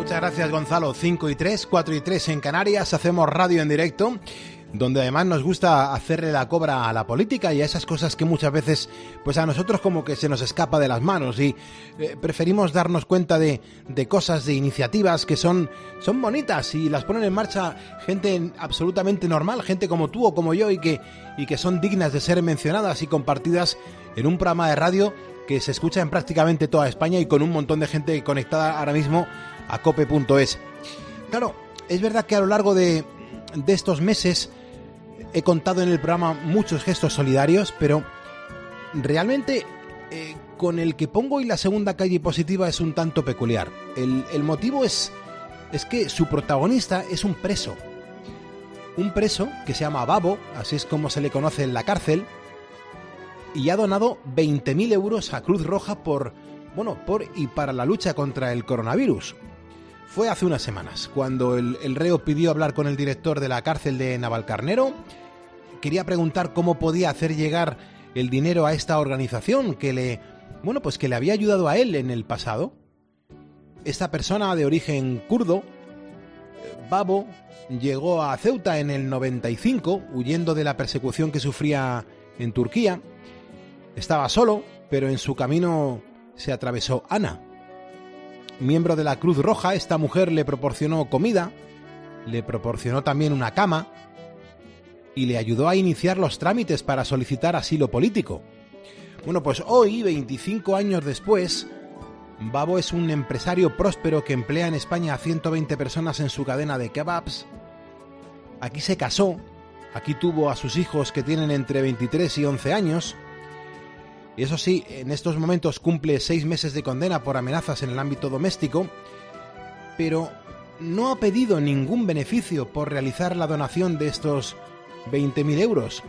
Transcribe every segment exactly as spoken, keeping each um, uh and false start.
Muchas gracias, Gonzalo. cinco y tres, cuatro y tres en Canarias, hacemos radio en directo, donde además nos gusta hacerle la cobra a la política y a esas cosas que muchas veces pues a nosotros como que se nos escapa de las manos y eh, preferimos darnos cuenta de, de cosas, de iniciativas que son, son bonitas y las ponen en marcha gente absolutamente normal, gente como tú o como yo y que, y que son dignas de ser mencionadas y compartidas en un programa de radio que se escucha en prácticamente toda España y con un montón de gente conectada ahora mismo a cope punto es. Claro, es verdad que a lo largo de, de estos meses he contado en el programa muchos gestos solidarios, pero realmente eh, con el que pongo hoy la segunda calle positiva es un tanto peculiar. El, el motivo es, es que su protagonista es un preso. Un preso que se llama Babo, así es como se le conoce en la cárcel, y ha donado veinte mil euros a Cruz Roja por, bueno, por y para la lucha contra el coronavirus. Fue hace unas semanas, cuando el, el reo pidió hablar con el director de la cárcel de Navalcarnero. Quería preguntar cómo podía hacer llegar el dinero a esta organización que le, bueno, pues que le había ayudado a él en el pasado. Esta persona de origen kurdo, Babo, llegó a Ceuta en el noventa y cinco, huyendo de la persecución que sufría en Turquía. Estaba solo, pero en su camino se atravesó Ana. Miembro de la Cruz Roja, esta mujer le proporcionó comida, le proporcionó también una cama y le ayudó a iniciar los trámites para solicitar asilo político. Bueno, pues hoy, veinticinco años después, Babo es un empresario próspero que emplea en España a ciento veinte personas en su cadena de kebabs. Aquí se casó, aquí tuvo a sus hijos que tienen entre veintitrés y once años. Y eso sí, en estos momentos cumple seis meses de condena por amenazas en el ámbito doméstico, pero no ha pedido ningún beneficio por realizar la donación de estos veinte mil euros.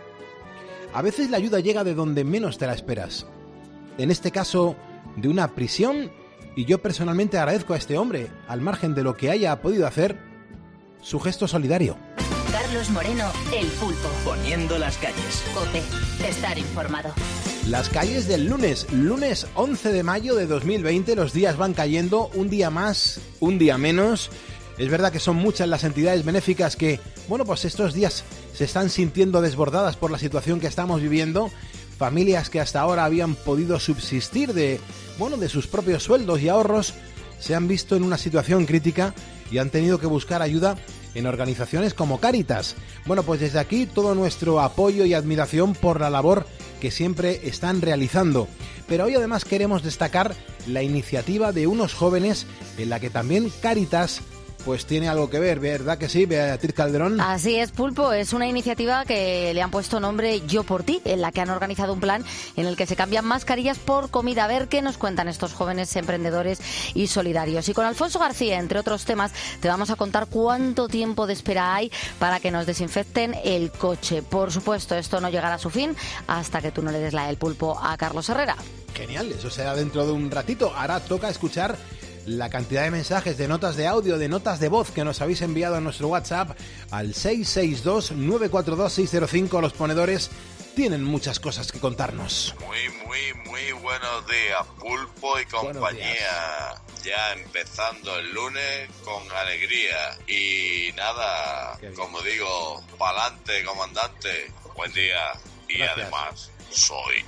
A veces la ayuda llega de donde menos te la esperas. En este caso, de una prisión, y yo personalmente agradezco a este hombre, al margen de lo que haya podido hacer, su gesto solidario. Carlos Moreno, El Pulpo. Poniendo las calles. COPE. Estar informado. Las calles del lunes, lunes once de mayo de dos mil veinte, los días van cayendo, un día más, un día menos. Es verdad que son muchas las entidades benéficas que, bueno, pues estos días se están sintiendo desbordadas por la situación que estamos viviendo. Familias que hasta ahora habían podido subsistir de, bueno, de sus propios sueldos y ahorros, se han visto en una situación crítica y han tenido que buscar ayuda en organizaciones como Cáritas. Bueno, pues desde aquí todo nuestro apoyo y admiración por la labor que siempre están realizando. Pero hoy además queremos destacar la iniciativa de unos jóvenes en la que también Cáritas pues tiene algo que ver, ¿verdad que sí, Beatriz Calderón? Así es, Pulpo, es una iniciativa que le han puesto nombre Yo por Ti, en la que han organizado un plan en el que se cambian mascarillas por comida. A ver qué nos cuentan estos jóvenes emprendedores y solidarios. Y con Alfonso García, entre otros temas, te vamos a contar cuánto tiempo de espera hay para que nos desinfecten el coche. Por supuesto, esto no llegará a su fin hasta que tú no le des la del Pulpo a Carlos Herrera. Genial, eso será dentro de un ratito. Ahora toca escuchar la cantidad de mensajes, de notas de audio, de notas de voz que nos habéis enviado a nuestro WhatsApp al seis seis dos, nueve cuatro dos, seis cero cinco. Los ponedores tienen muchas cosas que contarnos. Muy, muy, muy buenos días, Pulpo y compañía. Ya empezando el lunes con alegría. Y nada, como digo, pa'lante, comandante. Buen día. Y gracias. Además, soy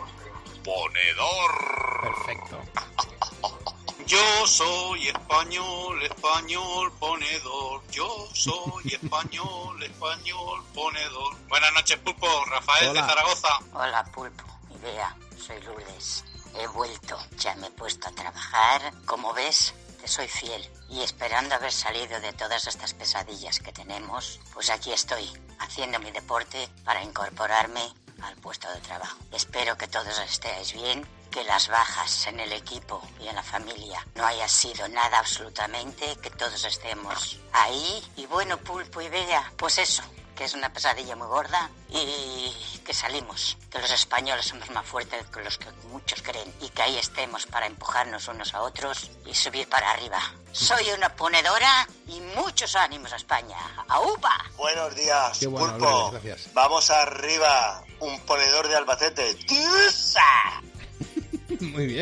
ponedor. Perfecto. Yo soy español, español, ponedor. Yo soy español, español, ponedor. Buenas noches, Pulpo. Rafael Hola. de Zaragoza. Hola, Pulpo. Idea, soy Lourdes. He vuelto, ya me he puesto a trabajar. Como ves, te soy fiel. Y esperando haber salido de todas estas pesadillas que tenemos, pues aquí estoy, haciendo mi deporte para incorporarme al puesto de trabajo. Espero que todos estéis bien, que las bajas en el equipo y en la familia no haya sido nada absolutamente, que todos estemos ahí. Y bueno, Pulpo y Bea, pues eso, que es una pesadilla muy gorda y que salimos, que los españoles somos más fuertes que los que muchos creen y que ahí estemos para empujarnos unos a otros y subir para arriba. Soy una ponedora y muchos ánimos a España. ¡Aupa! Buenos días, Qué bueno, Pulpo. gracias. Vamos arriba, un ponedor de Albacete. ¡Tiusa! Muy bien.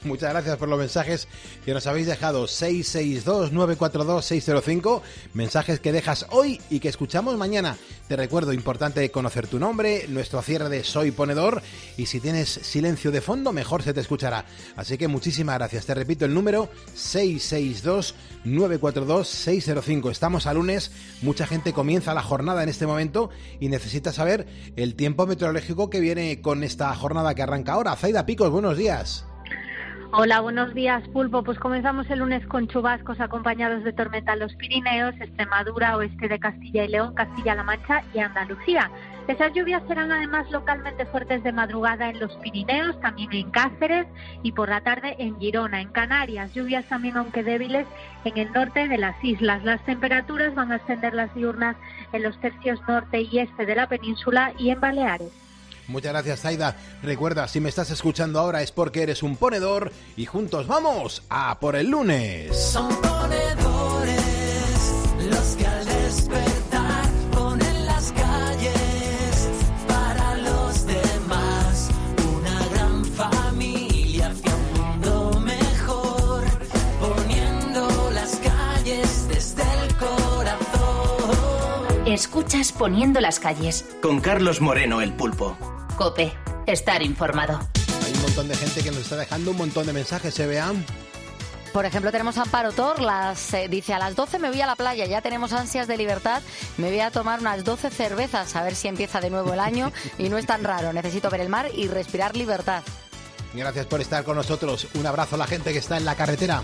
Muchas gracias por los mensajes que nos habéis dejado. seis seis dos, nueve cuatro dos, seis cero cinco. Mensajes que dejas hoy y que escuchamos mañana. Te recuerdo, importante conocer tu nombre, nuestro cierre de Soy Ponedor. Y si tienes silencio de fondo, mejor se te escuchará. Así que muchísimas gracias. Te repito el número seis seis dos, nueve cuatro dos, seis cero cinco. Estamos a lunes. Mucha gente comienza la jornada en este momento y necesita saber el tiempo meteorológico que viene con esta jornada que arranca ahora. Zaida Picos, buenos días. Hola, buenos días, Pulpo. Pues comenzamos el lunes con chubascos acompañados de tormenta en los Pirineos, Extremadura, oeste de Castilla y León, Castilla-La Mancha y Andalucía. Esas lluvias serán además localmente fuertes de madrugada en los Pirineos, también en Cáceres y por la tarde en Girona, en Canarias. Lluvias también, aunque débiles, en el norte de las islas. Las temperaturas van a ascender las diurnas en los tercios norte y este de la península y en Baleares. Muchas gracias, Zaida. Recuerda, si me estás escuchando ahora es porque eres un ponedor y juntos vamos a por el lunes. Son ponedores los que al despertar ponen las calles para los demás. Una gran familia hacia un mundo mejor, poniendo las calles desde el corazón. Escuchas Poniendo las calles. Con Carlos Moreno, el Pulpo. COPE. Estar informado. Hay un montón de gente que nos está dejando un montón de mensajes, ¿se vean? Por ejemplo, tenemos a Amparo Torlas, eh, dice, a las doce me voy a la playa, ya tenemos ansias de libertad, me voy a tomar unas doce cervezas, a ver si empieza de nuevo el año y no es tan raro, necesito ver el mar y respirar libertad. Gracias por estar con nosotros, un abrazo a la gente que está en la carretera.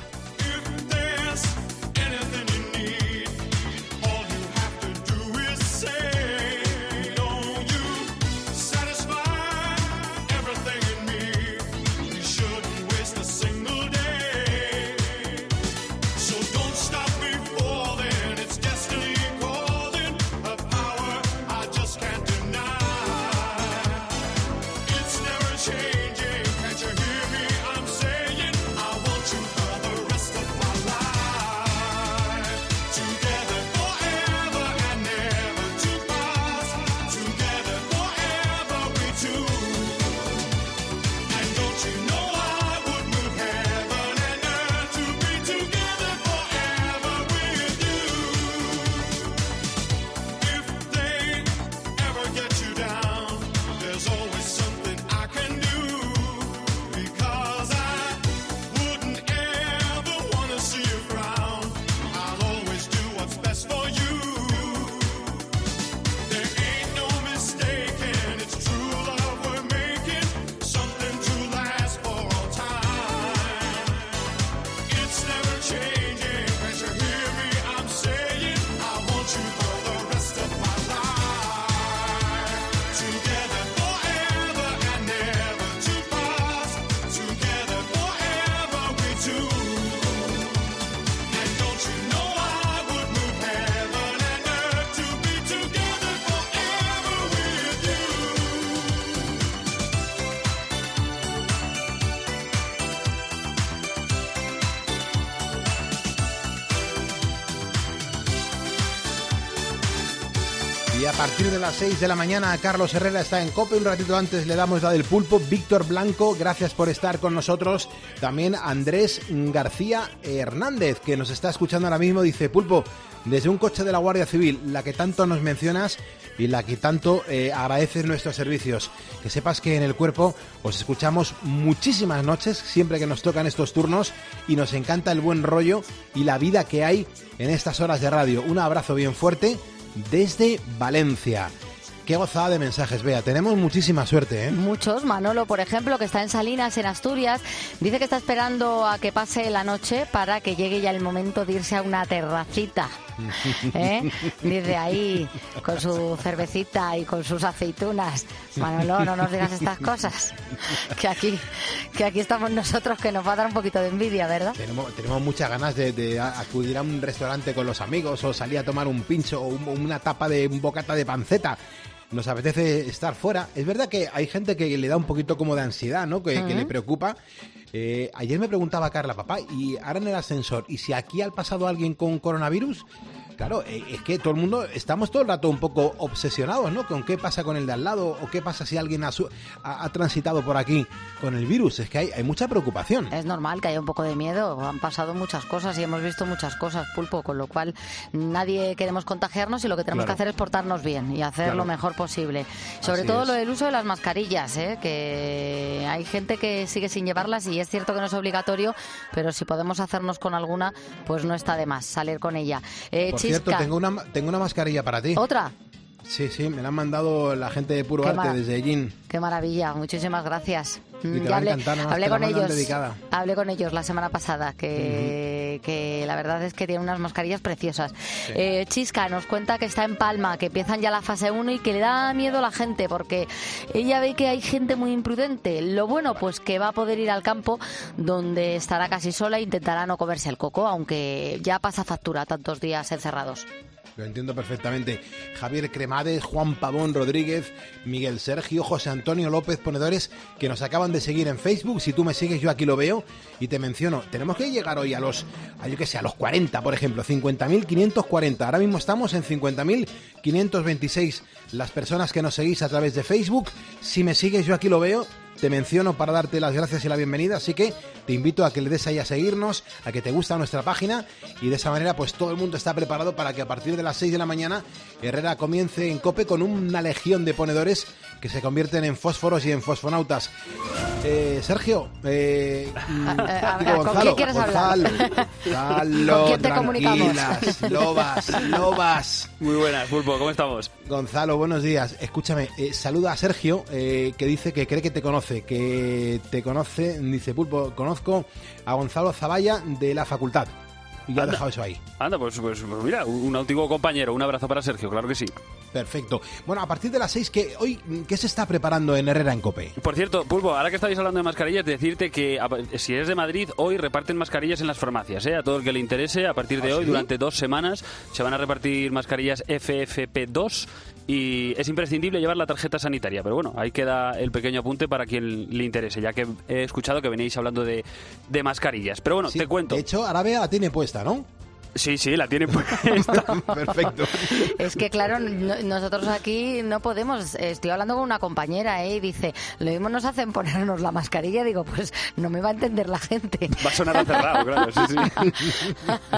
Y a partir de las seis de la mañana, Carlos Herrera está en COPE. Un ratito antes le damos la del Pulpo. Víctor Blanco, gracias por estar con nosotros. También Andrés García Hernández, que nos está escuchando ahora mismo, dice: Pulpo, desde un coche de la Guardia Civil, la que tanto nos mencionas y la que tanto eh, agradeces nuestros servicios. Que sepas que en el cuerpo os escuchamos muchísimas noches, siempre que nos tocan estos turnos, y nos encanta el buen rollo y la vida que hay en estas horas de radio. Un abrazo bien fuerte desde Valencia. Qué gozada de mensajes, Bea. Tenemos muchísima suerte, ¿eh? Muchos. Manolo, por ejemplo, que está en Salinas, en Asturias, dice que está esperando a que pase la noche para que llegue ya el momento de irse a una terracita. ¿Eh? Dice ahí, con su cervecita y con sus aceitunas. Manolo, no nos digas estas cosas. Que aquí, que aquí estamos nosotros, que nos va a dar un poquito de envidia, ¿verdad? Tenemos, tenemos muchas ganas de, de acudir a un restaurante con los amigos o salir a tomar un pincho o un, una tapa de un bocata de panceta. Nos apetece estar fuera. Es verdad que hay gente que le da un poquito como de ansiedad, ¿no? Que, uh-huh. que le preocupa. Eh, ayer me preguntaba Carla, papá, y ahora en el ascensor, ¿y si aquí ha pasado alguien con coronavirus? Claro, es que todo el mundo, estamos todo el rato un poco obsesionados, ¿no? Con qué pasa con el de al lado o qué pasa si alguien ha, su, ha, ha transitado por aquí con el virus. Es que hay, hay mucha preocupación. Es normal que haya un poco de miedo. Han pasado muchas cosas y hemos visto muchas cosas, Pulpo, con lo cual nadie queremos contagiarnos y lo que tenemos claro. que hacer es portarnos bien y hacer claro. lo mejor posible. Sobre Así todo es. lo del uso de las mascarillas, ¿eh? Que hay gente que sigue sin llevarlas y es cierto que no es obligatorio, pero si podemos hacernos con alguna, pues no está de más salir con ella. Eh, Por cierto, tengo una, tengo una mascarilla para ti. ¿Otra? Sí, sí, me la han mandado la gente de Puro Qué Arte mar- desde Ellín. Qué maravilla, muchísimas gracias. Y te ya va hablé, a encantar, ¿no? hablé Te la con mandan ellos, dedicada. hablé con ellos la semana pasada, que, uh-huh. que la verdad es que tienen unas mascarillas preciosas. Sí. Eh, Chisca nos cuenta que está en Palma, que empiezan ya la fase uno y que le da miedo a la gente, porque ella ve que hay gente muy imprudente. Lo bueno, pues que va a poder ir al campo, donde estará casi sola e intentará no comerse el coco, aunque ya pasa factura tantos días encerrados. Lo entiendo perfectamente. Javier Cremades, Juan Pavón Rodríguez, Miguel Sergio, José Antonio López Ponedores, que nos acaban de seguir en Facebook. Si tú me sigues, yo aquí lo veo y te menciono. Tenemos que llegar hoy a los, a yo que sé, a los cuarenta, por ejemplo, cincuenta mil quinientos cuarenta. Ahora mismo estamos en cincuenta mil quinientos veintiséis. Las personas que nos seguís a través de Facebook, si me sigues, yo aquí lo veo. Te menciono para darte las gracias y la bienvenida, así que te invito a que le des ahí a seguirnos, a que te gusta nuestra página y de esa manera pues todo el mundo está preparado para que a partir de las seis de la mañana Herrera comience en COPE con una legión de ponedores que se convierten en fósforos y en fosfonautas. Eh, Sergio, eh, a, a, digo, a, Gonzalo, ¿con quién quieres Gonzalo, hablar? Gonzalo, ¿Con quién te tranquilas, lobas, lobas. Muy buenas, Pulpo, ¿cómo estamos? Gonzalo, buenos días. Escúchame, eh, saluda a Sergio, eh, que dice que cree que te conoce, que te conoce, dice Pulpo, conozco a Gonzalo Zavalla de la facultad. Y ya he dejado eso ahí. Anda, pues, pues, pues mira, un antiguo compañero, un abrazo para Sergio, claro que sí. Perfecto. Bueno, a partir de las seis, ¿qué, hoy, ¿qué se está preparando en Herrera en COPE? Por cierto, Pulpo, ahora que estáis hablando de mascarillas, decirte que a, si eres de Madrid, hoy reparten mascarillas en las farmacias, ¿eh? A todo el que le interese, a partir de ¿Ah, hoy, sí? durante dos semanas, se van a repartir mascarillas F F P dos y es imprescindible llevar la tarjeta sanitaria. Pero bueno, ahí queda el pequeño apunte para quien le interese, ya que he escuchado que veníais hablando de, de mascarillas. Pero bueno, sí, te cuento. De hecho, Arabia la tiene puesta, ¿no? Sí, sí, la tienen puesta. Perfecto. Es que, claro, no, nosotros aquí no podemos. Estoy hablando con una compañera, ¿eh? Y dice, lo mismo nos hacen ponernos la mascarilla. Digo, pues no me va a entender la gente. Va a sonar acerrado, claro, sí, sí.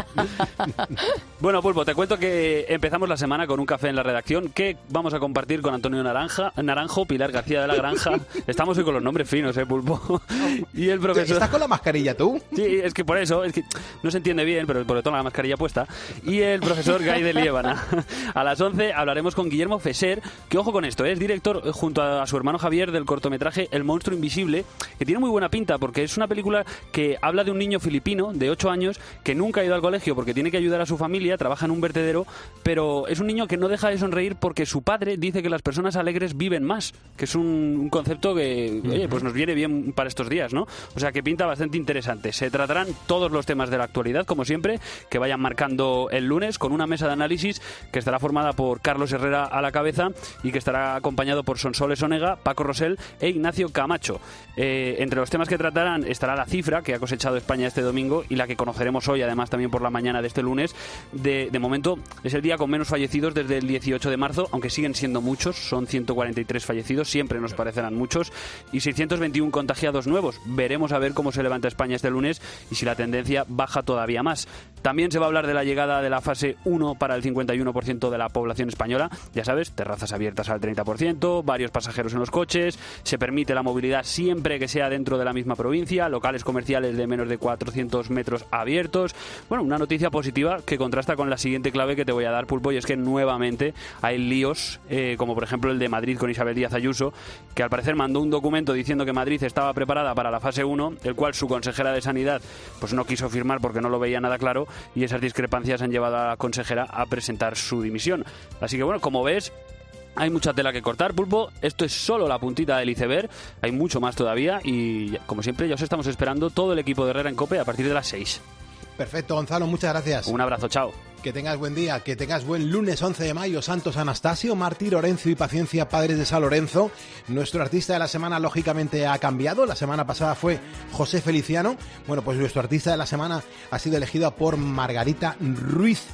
Bueno, Pulpo, te cuento que empezamos la semana con un café en la redacción que vamos a compartir con Antonio Naranja, Naranjo, Pilar García de la Granja. Estamos hoy con los nombres finos, ¿eh, Pulpo? Y el profesor... ¿Estás con la mascarilla tú? Sí, es que por eso, es que no se entiende bien, pero por todo la mascarilla puesta, y el profesor Guy de Liébana. A las once hablaremos con Guillermo Fesser, que ojo con esto, es director junto a su hermano Javier del cortometraje El monstruo invisible, que tiene muy buena pinta porque es una película que habla de un niño filipino de ocho años que nunca ha ido al colegio porque tiene que ayudar a su familia, trabaja en un vertedero, pero es un niño que no deja de sonreír porque su padre dice que las personas alegres viven más, que es un, un concepto que, oye, pues nos viene bien para estos días, ¿no? O sea que pinta bastante interesante. Se tratarán todos los temas de la actualidad, como siempre, que vayan marcando el lunes con una mesa de análisis que estará formada por Carlos Herrera a la cabeza y que estará acompañado por Sonsoles Onega, Paco Rosell e Ignacio Camacho. Eh, entre los temas que tratarán estará la cifra que ha cosechado España este domingo y la que conoceremos hoy, además también por la mañana de este lunes. De, de momento es el día con menos fallecidos desde el dieciocho de marzo, aunque siguen siendo muchos, son ciento cuarenta y tres fallecidos, siempre nos parecerán muchos, y seiscientos veintiuno contagiados nuevos. Veremos a ver cómo se levanta España este lunes y si la tendencia baja todavía más. También se va a hablar de la llegada de la fase uno para el cincuenta y uno por ciento de la población española. Ya sabes, terrazas abiertas al treinta por ciento, varios pasajeros en los coches, se permite la movilidad siempre que sea dentro de la misma provincia, locales comerciales de menos de cuatrocientos metros abiertos. Bueno, una noticia positiva que contrasta con la siguiente clave que te voy a dar, Pulpo, y es que nuevamente hay líos, eh, como por ejemplo el de Madrid con Isabel Díaz Ayuso, que al parecer mandó un documento diciendo que Madrid estaba preparada para la fase uno, el cual su consejera de Sanidad pues no quiso firmar porque no lo veía nada claro, y esas discrepancias han llevado a la consejera a presentar su dimisión. Así que bueno, como ves, hay mucha tela que cortar, Pulpo. Esto es solo la puntita del iceberg. Hay mucho más todavía y, como siempre, ya os estamos esperando todo el equipo de Herrera en COPE a partir de las seis. Perfecto, Gonzalo, muchas gracias. Un abrazo, chao. Que tengas buen día, que tengas buen lunes once de mayo, Santos Anastasio, Martí Lorenzo y Paciencia, Padres de San Lorenzo. Nuestro artista de la semana, lógicamente, ha cambiado. La semana pasada fue José Feliciano. Bueno, pues nuestro artista de la semana ha sido elegido por Margarita Ruiz.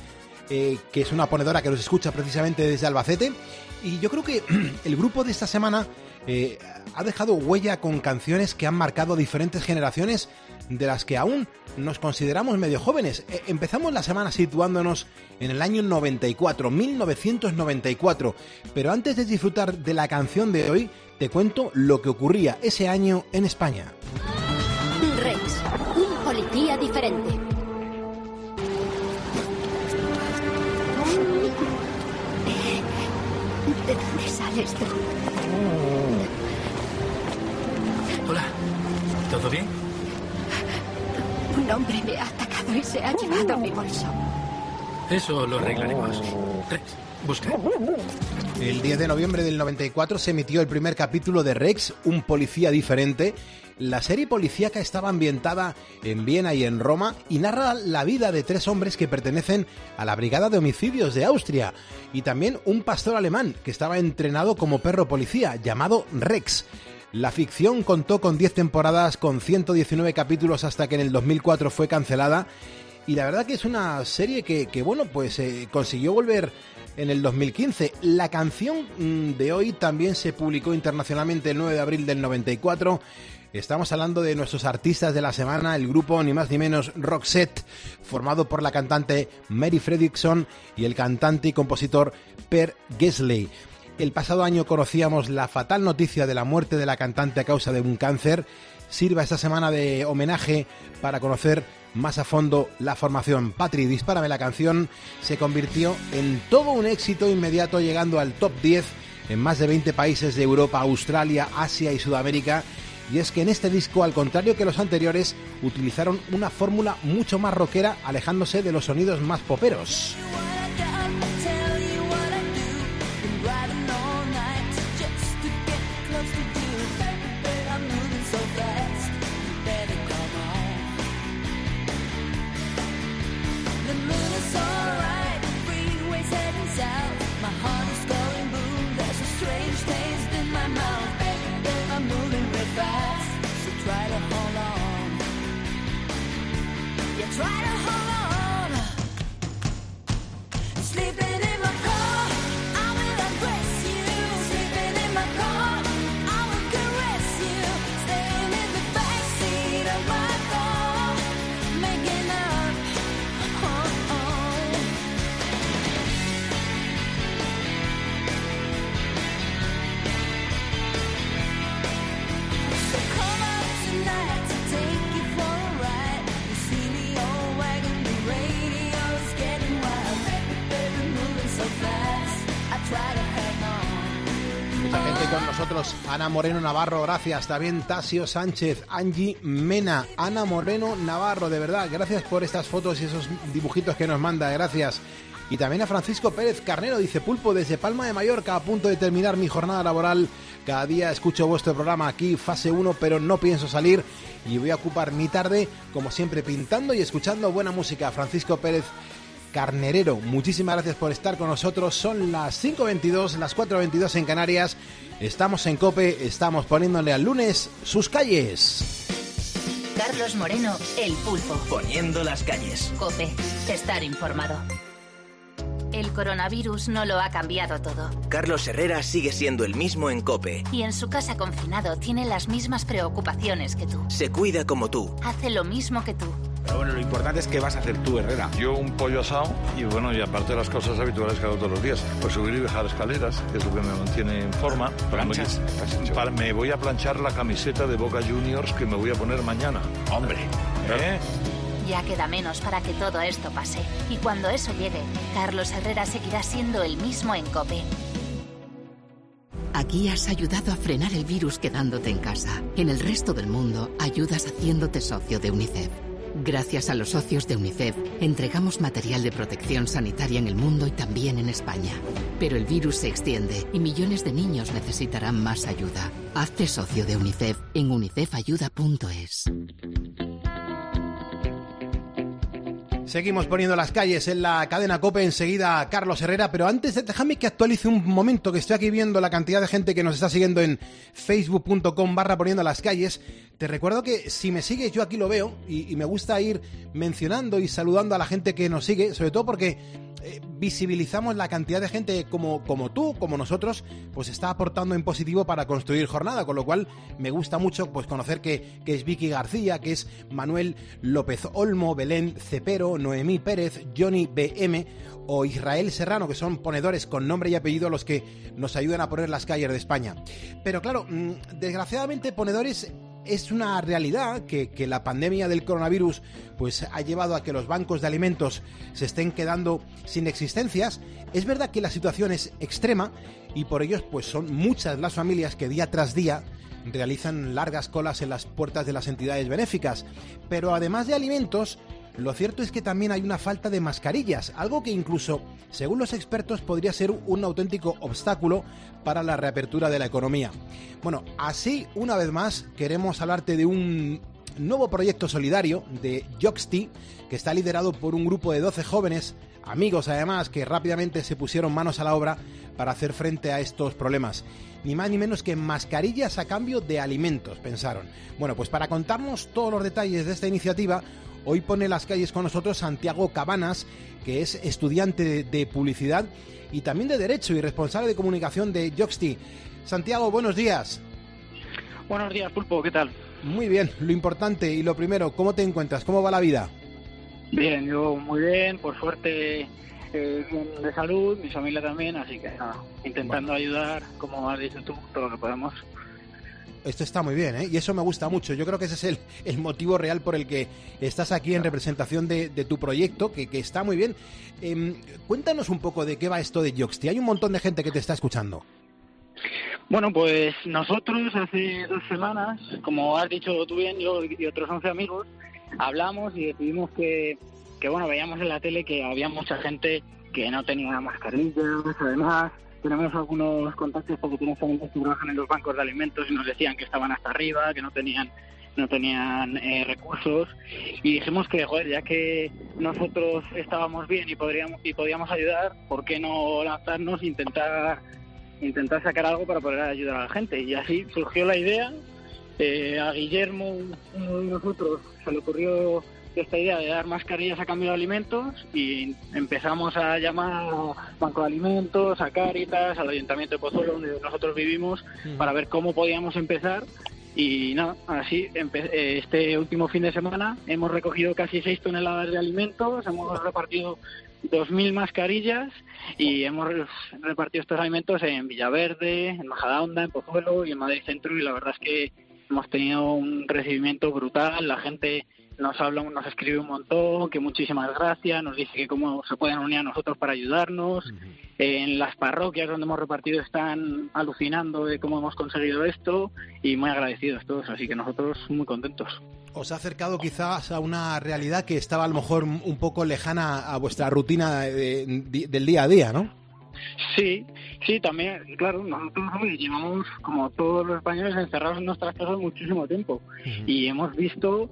eh, que es una ponedora que nos escucha precisamente desde Albacete. Y yo creo que el grupo de esta semana eh, ha dejado huella con canciones que han marcado diferentes generaciones, de las que aún nos consideramos medio jóvenes. Eh, empezamos la semana situándonos en el año noventa y cuatro, mil novecientos noventa y cuatro. Pero antes de disfrutar de la canción de hoy, te cuento lo que ocurría ese año en España. Rex, un policía diferente. ¿De dónde sales tú? Hola, ¿todo bien? Un hombre me ha atacado y se ha llevado mi bolso. Eso lo arreglaremos. Rex, busca. El diez de noviembre del noventa y cuatro se emitió el primer capítulo de Rex, un policía diferente. La serie policíaca estaba ambientada en Viena y en Roma y narra la vida de tres hombres que pertenecen a la Brigada de Homicidios de Austria y también un pastor alemán que estaba entrenado como perro policía, llamado Rex. La ficción contó con diez temporadas, con ciento diecinueve capítulos, hasta que en el dos mil cuatro fue cancelada. Y la verdad que es una serie que, que bueno, pues eh, consiguió volver en el dos mil quince. La canción mmm, de hoy también se publicó internacionalmente el nueve de abril del noventa y cuatro. Estamos hablando de nuestros artistas de la semana, el grupo ni más ni menos Roxette, formado por la cantante Mary Fredriksson y el cantante y compositor Per Gessle. El pasado año conocíamos la fatal noticia de la muerte de la cantante a causa de un cáncer. Sirva esta semana de homenaje para conocer más a fondo la formación. Patri, dispárame la canción, se convirtió en todo un éxito inmediato, llegando al top diez en más de veinte países de Europa, Australia, Asia y Sudamérica. Y es que en este disco, al contrario que los anteriores, utilizaron una fórmula mucho más rockera, alejándose de los sonidos más poperos. Try to hold on. Sleeping in my car, I will embrace you. Sleeping in my car, I will caress you. Staying in the backseat of my car, making up. Oh, oh. So come out tonight to take you for a ride. You see me old wagon, the radio's getting wild. Baby, moving so fast, I try to hang on. Mucha gente con nosotros. Ana Moreno Navarro, gracias. También Tasio Sánchez, Angie Mena, Ana Moreno Navarro, de verdad, gracias por estas fotos y esos dibujitos que nos manda, gracias. Y también a Francisco Pérez Carnero, dice: Pulpo, desde Palma de Mallorca, a punto de terminar mi jornada laboral. Cada día escucho vuestro programa aquí, fase uno, pero no pienso salir y voy a ocupar mi tarde, como siempre, pintando y escuchando buena música. Francisco Pérez Carnerero, muchísimas gracias por estar con nosotros. Son las cinco veintidós, las cuatro veintidós en Canarias. Estamos en COPE, estamos poniéndole al lunes sus calles. Carlos Moreno, El Pulpo. Poniendo las calles. COPE, estar informado. El coronavirus no lo ha cambiado todo. Carlos Herrera sigue siendo el mismo en COPE. Y en su casa confinado tiene las mismas preocupaciones que tú. Se cuida como tú. Hace lo mismo que tú. Pero bueno, lo importante es que vas a hacer tú, Herrera. Yo un pollo asado y bueno, y aparte de las cosas habituales que hago todos los días, pues subir y bajar escaleras, que es lo que me mantiene en forma. ¿Planchas? Me, me voy a planchar la camiseta de Boca Juniors que me voy a poner mañana. Hombre. ¿Eh? Ya queda menos para que todo esto pase. Y cuando eso llegue, Carlos Herrera seguirá siendo el mismo en COPE. Aquí has ayudado a frenar el virus quedándote en casa. En el resto del mundo, ayudas haciéndote socio de UNICEF. Gracias a los socios de UNICEF, entregamos material de protección sanitaria en el mundo y también en España. Pero el virus se extiende y millones de niños necesitarán más ayuda. Hazte socio de UNICEF en unicef ayuda punto es. Seguimos poniendo las calles en la cadena COPE, enseguida Carlos Herrera, pero antes déjame que actualice un momento, que estoy aquí viendo la cantidad de gente que nos está siguiendo en facebook punto com barra poniendo las calles. Te recuerdo que si me sigues, yo aquí lo veo y, y me gusta ir mencionando y saludando a la gente que nos sigue, sobre todo porque eh, visibilizamos la cantidad de gente como, como tú, como nosotros, pues está aportando en positivo para construir jornada, con lo cual me gusta mucho pues conocer que, que es Vicky García, que es Manuel López Olmo, Belén Cepero, Noemí Pérez, Johnny B M o Israel Serrano, que son ponedores con nombre y apellido los que nos ayudan a poner las calles de España. Pero claro, desgraciadamente ponedores es una realidad que, que la pandemia del coronavirus pues ha llevado a que los bancos de alimentos se estén quedando sin existencias. Es verdad que la situación es extrema y por ello pues son muchas las familias que día tras día realizan largas colas en las puertas de las entidades benéficas. Pero además de alimentos, lo cierto es que también hay una falta de mascarillas, algo que incluso, según los expertos, podría ser un auténtico obstáculo para la reapertura de la economía. Bueno, así, una vez más, queremos hablarte de un nuevo proyecto solidario de Yoxti, que está liderado por un grupo de doce jóvenes, amigos además, que rápidamente se pusieron manos a la obra para hacer frente a estos problemas. Ni más ni menos que mascarillas a cambio de alimentos, pensaron. Bueno, pues para contarnos todos los detalles de esta iniciativa, hoy pone las calles con nosotros Santiago Cabanas, que es estudiante de, de publicidad y también de Derecho y responsable de comunicación de Yoxti. Santiago, buenos días. Buenos días, Pulpo, ¿qué tal? Muy bien, lo importante y lo primero, ¿cómo te encuentras? ¿Cómo va la vida? Bien, yo muy bien, por suerte eh, bien de salud, mi familia también, así que nada, intentando bueno. ayudar, como has dicho tú, todo lo que podemos. Esto está muy bien, ¿eh? Y eso me gusta mucho. Yo creo que ese es el, el motivo real por el que estás aquí en representación de, de tu proyecto, que, que está muy bien. Eh, cuéntanos un poco de qué va esto de Yoxti. Hay un montón de gente que te está escuchando. Bueno, pues nosotros hace dos semanas, como has dicho tú bien, yo y otros once amigos, hablamos y decidimos que, que, bueno, veíamos en la tele que había mucha gente que no tenía mascarillas, además. Tenemos algunos contactos porque tenemos familias que trabajan en los bancos de alimentos y nos decían que estaban hasta arriba, que no tenían no tenían eh, recursos, y dijimos que, joder, ya que nosotros estábamos bien y podríamos y podíamos ayudar, ¿por qué no lanzarnos e intentar intentar sacar algo para poder ayudar a la gente? Y así surgió la idea. Eh, a Guillermo, uno de nosotros, se le ocurrió esta idea de dar mascarillas a cambio de alimentos y empezamos a llamar a Banco de Alimentos, a Cáritas, al Ayuntamiento de Pozuelo, donde nosotros vivimos, uh-huh. para ver cómo podíamos empezar. Y nada, así empe- este último fin de semana hemos recogido casi seis toneladas de alimentos, hemos repartido dos mil mascarillas y hemos repartido estos alimentos en Villaverde, en Majadahonda, en Pozuelo y en Madrid Centro, y la verdad es que hemos tenido un recibimiento brutal. La gente nos habla, nos escribe un montón, que muchísimas gracias, nos dice que cómo se pueden unir a nosotros para ayudarnos. Uh-huh. En las parroquias donde hemos repartido están alucinando de cómo hemos conseguido esto y muy agradecidos todos, así que nosotros muy contentos. Os ha acercado quizás a una realidad que estaba a lo mejor un poco lejana a vuestra rutina de, de, del día a día, ¿no? Sí, sí, también, claro, nosotros llevamos, como todos los españoles, encerrados en nuestras casas muchísimo tiempo. Uh-huh. Y hemos visto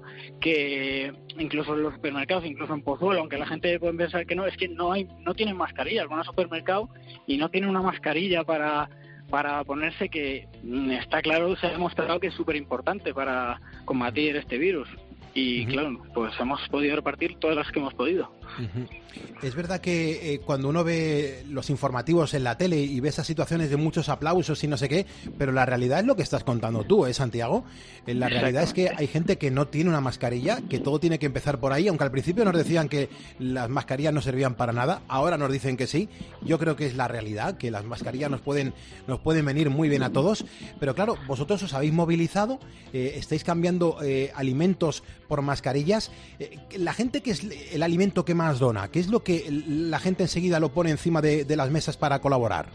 que incluso en los supermercados, incluso en Pozuelo, aunque la gente puede pensar que no, es que no hay, no tienen mascarilla. Van al supermercado y no tienen una mascarilla para para ponerse, que está claro, se ha demostrado que es súper importante para combatir este virus. Y uh-huh. claro, pues hemos podido repartir todas las que hemos podido. Uh-huh. Es verdad que eh, cuando uno ve los informativos en la tele y ve esas situaciones de muchos aplausos y no sé qué, pero la realidad es lo que estás contando tú, ¿eh, Santiago? Eh, la realidad es que hay gente que no tiene una mascarilla, que todo tiene que empezar por ahí, aunque al principio nos decían que las mascarillas no servían para nada, ahora nos dicen que sí. Yo creo que es la realidad, que las mascarillas nos pueden, nos pueden venir muy bien a todos, pero claro, vosotros os habéis movilizado, eh, estáis cambiando eh, alimentos por mascarillas. Eh, la gente, ¿qué es el alimento que más dona? ¿Qué es lo que la gente enseguida lo pone encima de, de las mesas para colaborar?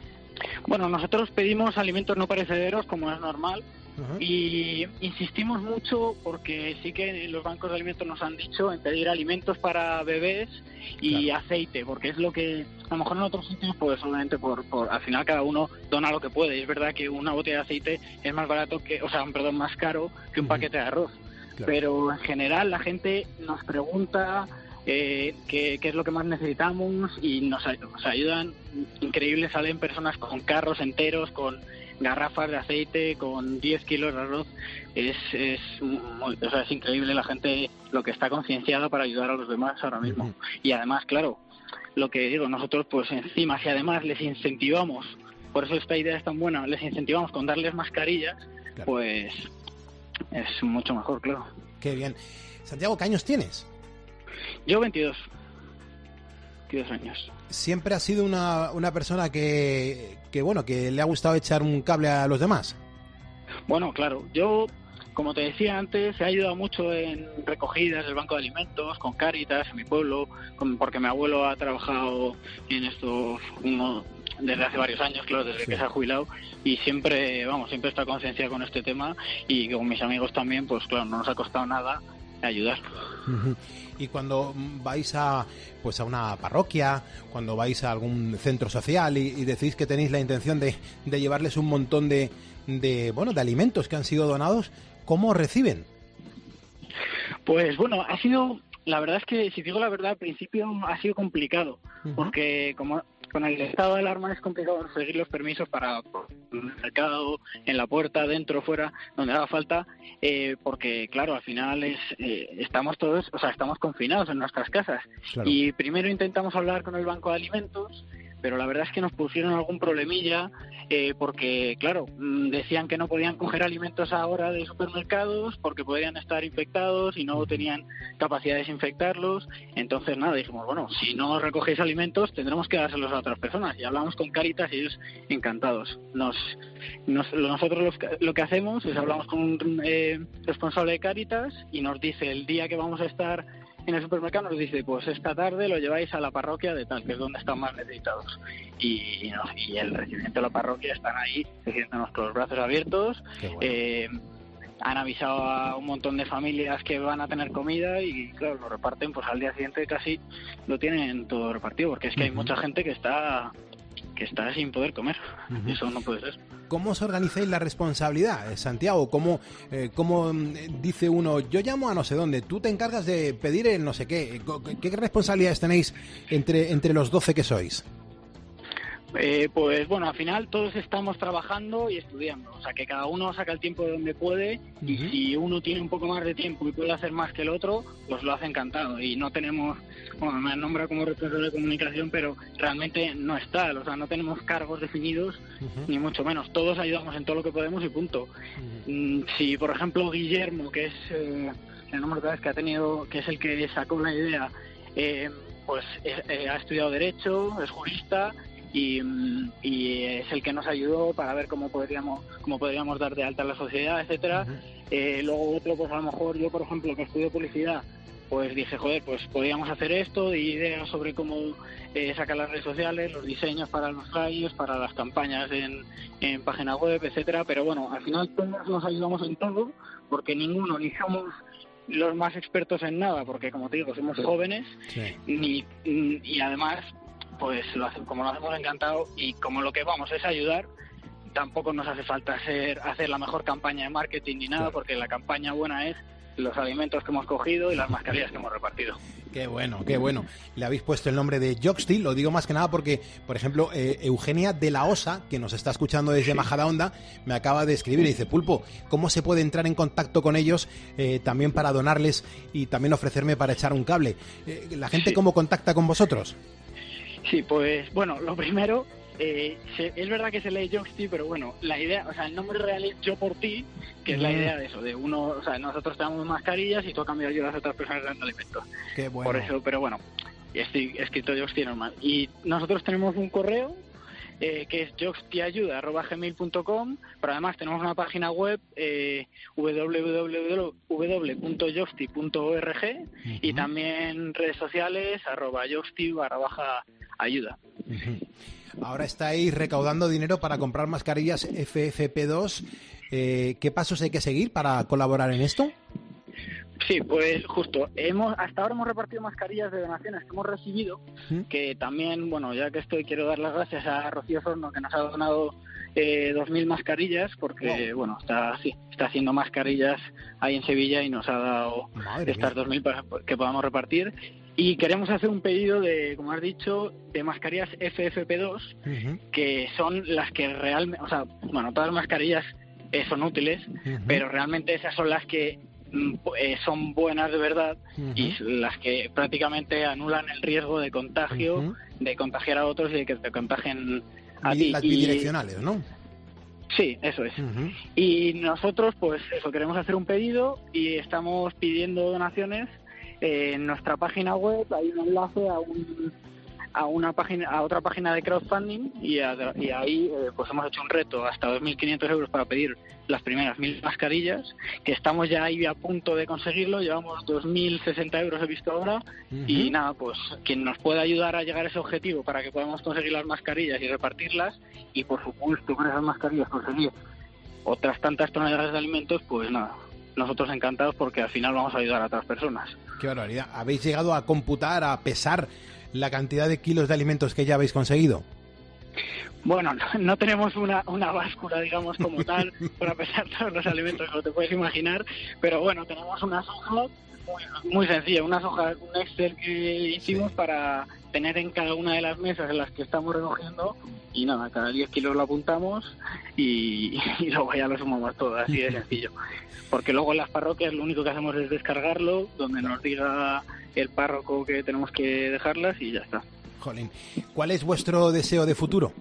Bueno, nosotros pedimos alimentos no perecederos, como es normal, uh-huh. y insistimos mucho porque sí que los bancos de alimentos nos han dicho en pedir alimentos para bebés y claro. aceite, porque es lo que a lo mejor en otros sitios, pues obviamente por, por al final cada uno dona lo que puede. Y es verdad que una botella de aceite es más barato que, o sea, perdón, más caro que un uh-huh. paquete de arroz. Claro. Pero en general la gente nos pregunta eh, qué, qué es lo que más necesitamos y nos, nos ayudan. Increíble, salen personas con carros enteros, con garrafas de aceite, con diez kilos de arroz. Es, es, muy, o sea, es increíble la gente lo que está concienciada para ayudar a los demás ahora mismo. Uh-huh. Y además, claro, lo que digo, nosotros pues encima, si además les incentivamos, por eso esta idea es tan buena, les incentivamos con darles mascarillas, claro, pues es mucho mejor, claro. Qué bien. Santiago, ¿qué años tienes? Yo veintidós. veintidós años. ¿Siempre has sido una, una persona que, que, bueno, que le ha gustado echar un cable a los demás? Bueno, claro. Yo, como te decía antes, he ayudado mucho en recogidas del Banco de Alimentos, con Cáritas, en mi pueblo, con, porque mi abuelo ha trabajado en esto uno, desde hace varios años, claro, desde sí. que se ha jubilado, y siempre, vamos, siempre está concienciado con este tema, y con mis amigos también, pues claro, no nos ha costado nada ayudar. Uh-huh. Y cuando vais a pues a una parroquia, cuando vais a algún centro social y, y decís que tenéis la intención de, de llevarles un montón de, de bueno de alimentos que han sido donados, ¿cómo reciben? Pues bueno, ha sido, la verdad es que si digo la verdad, al principio ha sido complicado, uh-huh. porque como con el estado de alarma es complicado conseguir los permisos para el mercado, en la puerta, dentro, fuera, donde haga falta, eh, porque claro, al final es eh, estamos todos, o sea, estamos confinados en nuestras casas. Claro. Y primero intentamos hablar con el Banco de Alimentos, pero la verdad es que nos pusieron algún problemilla, eh, porque claro, decían que no podían coger alimentos ahora de supermercados porque podrían estar infectados y no tenían capacidad de desinfectarlos. Entonces nada, dijimos, bueno, si no recogéis alimentos tendremos que dárselos a otras personas, y hablamos con Cáritas y ellos encantados. Nos, nos nosotros los, lo que hacemos es hablamos con un eh, responsable de Cáritas y nos dice el día que vamos a estar en el supermercado, nos dice, pues esta tarde lo lleváis a la parroquia de tal, que es donde están más necesitados. Y, y, no, y el recibimiento de la parroquia están ahí, recibiéndonos con los brazos abiertos. Bueno. eh, han avisado a un montón de familias que van a tener comida y claro, lo reparten, pues al día siguiente casi lo tienen todo repartido, porque es que uh-huh. hay mucha gente que está que está sin poder comer. Uh-huh. Eso no puede ser. ¿Cómo os organizáis la responsabilidad, Santiago? ¿Cómo, eh, cómo dice uno, yo llamo a no sé dónde, tú te encargas de pedir el no sé qué? ¿Qué responsabilidades tenéis entre, entre los doce que sois? Eh, pues bueno, al final todos estamos trabajando y estudiando, o sea que cada uno saca el tiempo de donde puede, y uh-huh. si uno tiene un poco más de tiempo y puede hacer más que el otro, pues lo hace encantado. Y no tenemos, bueno, me nombra como responsable de comunicación, pero realmente no está, o sea, no tenemos cargos definidos, uh-huh. ni mucho menos. Todos ayudamos en todo lo que podemos y punto. Uh-huh. Si por ejemplo Guillermo, que es eh, el nombre que ha tenido, que es el que sacó la idea, eh, pues eh, ha estudiado Derecho, es jurista, Y, y es el que nos ayudó para ver cómo podríamos cómo podríamos dar de alta a la sociedad, etcétera. Uh-huh. Eh, luego otro, pues a lo mejor yo, por ejemplo, que estudio publicidad, pues dije, joder, pues podríamos hacer esto, y ideas sobre cómo eh, sacar las redes sociales, los diseños para los flyers, para las campañas en, en página web, etcétera. Pero bueno, al final todos nos ayudamos en todo, porque ninguno, ni somos los más expertos en nada, porque como te digo, somos jóvenes, sí. ni, y además pues lo hace, como lo hacemos encantado, y como lo que vamos es ayudar, tampoco nos hace falta hacer, hacer la mejor campaña de marketing ni nada, claro. porque la campaña buena es los alimentos que hemos cogido y las mascarillas que hemos repartido. Qué bueno, qué bueno. Le habéis puesto el nombre de Joxty, lo digo más que nada porque, por ejemplo, eh, Eugenia de la Osa, que nos está escuchando desde sí. Majadahonda, me acaba de escribir y dice, Pulpo, ¿cómo se puede entrar en contacto con ellos eh, también para donarles y también ofrecerme para echar un cable? Eh, ¿La gente sí. cómo contacta con vosotros? Sí, pues bueno, lo primero, eh, se, es verdad que se lee Joxty, pero bueno, la idea, o sea, el nombre real es Yo por Ti, que es la idea de eso, de uno, o sea, nosotros te damos mascarillas y tú a cambio ayudas a otras personas dando alimentos. Qué bueno. Por eso, pero bueno, estoy escrito Joxty normal. Y nosotros tenemos un correo eh, que es joxtyayuda arroba gmail punto com, pero además tenemos una página web eh, w w w punto joxty punto org uh-huh. y también redes sociales arroba joxty barra baja ayuda. Uh-huh. Ahora estáis recaudando dinero para comprar mascarillas F F P dos. Eh, ¿Qué pasos hay que seguir para colaborar en esto? Sí, pues justo, hemos hasta ahora hemos repartido mascarillas de donaciones que hemos recibido, ¿Mm? que también, bueno, ya que estoy, quiero dar las gracias a Rocío Sorno, que nos ha donado eh, dos mil mascarillas, porque, wow. bueno, está sí, está haciendo mascarillas ahí en Sevilla y nos ha dado Madre estas dos mil para que podamos repartir. Y queremos hacer un pedido de, como has dicho, de mascarillas F F P dos, uh-huh. que son las que realmente, o sea, bueno, todas las mascarillas eh, son útiles, uh-huh. pero realmente esas son las que eh, son buenas de verdad Uh-huh. y las que prácticamente anulan el riesgo de contagio, Uh-huh. de contagiar a otros y de que te contagien a Bi- ti. Las Y- bidireccionales, ¿no? Sí, eso es. Uh-huh. Y nosotros, pues eso, queremos hacer un pedido y estamos pidiendo donaciones. Eh, en nuestra página web hay un enlace a un a una página a otra página de crowdfunding y, a- y ahí eh, pues hemos hecho un reto hasta dos mil quinientos euros para pedir las primeras mil mascarillas, que estamos ya ahí a punto de conseguirlo. Llevamos dos mil sesenta euros he visto ahora. Y Ujú. nada, pues quien nos pueda ayudar a llegar a ese objetivo para que podamos conseguir las mascarillas y repartirlas, y por supuesto con esas mascarillas conseguir otras tantas toneladas de alimentos, pues nada, nosotros encantados porque al final vamos a ayudar a otras personas. Qué barbaridad. ¿Habéis llegado a computar, a pesar la cantidad de kilos de alimentos que ya habéis conseguido? Bueno, no, no tenemos una, una báscula, digamos, como tal, para pesar todos los alimentos, como te puedes imaginar, pero bueno, tenemos unas hojas muy, muy sencillas, unas hojas, un Excel que hicimos para tener en cada una de las mesas en las que estamos recogiendo, y nada, cada diez kilos lo apuntamos y, y luego ya lo sumamos todo, así de sencillo. Porque luego en las parroquias lo único que hacemos es descargarlo, donde nos diga el párroco que tenemos que dejarlas y ya está. Jolín. ¿Cuál es vuestro deseo de futuro?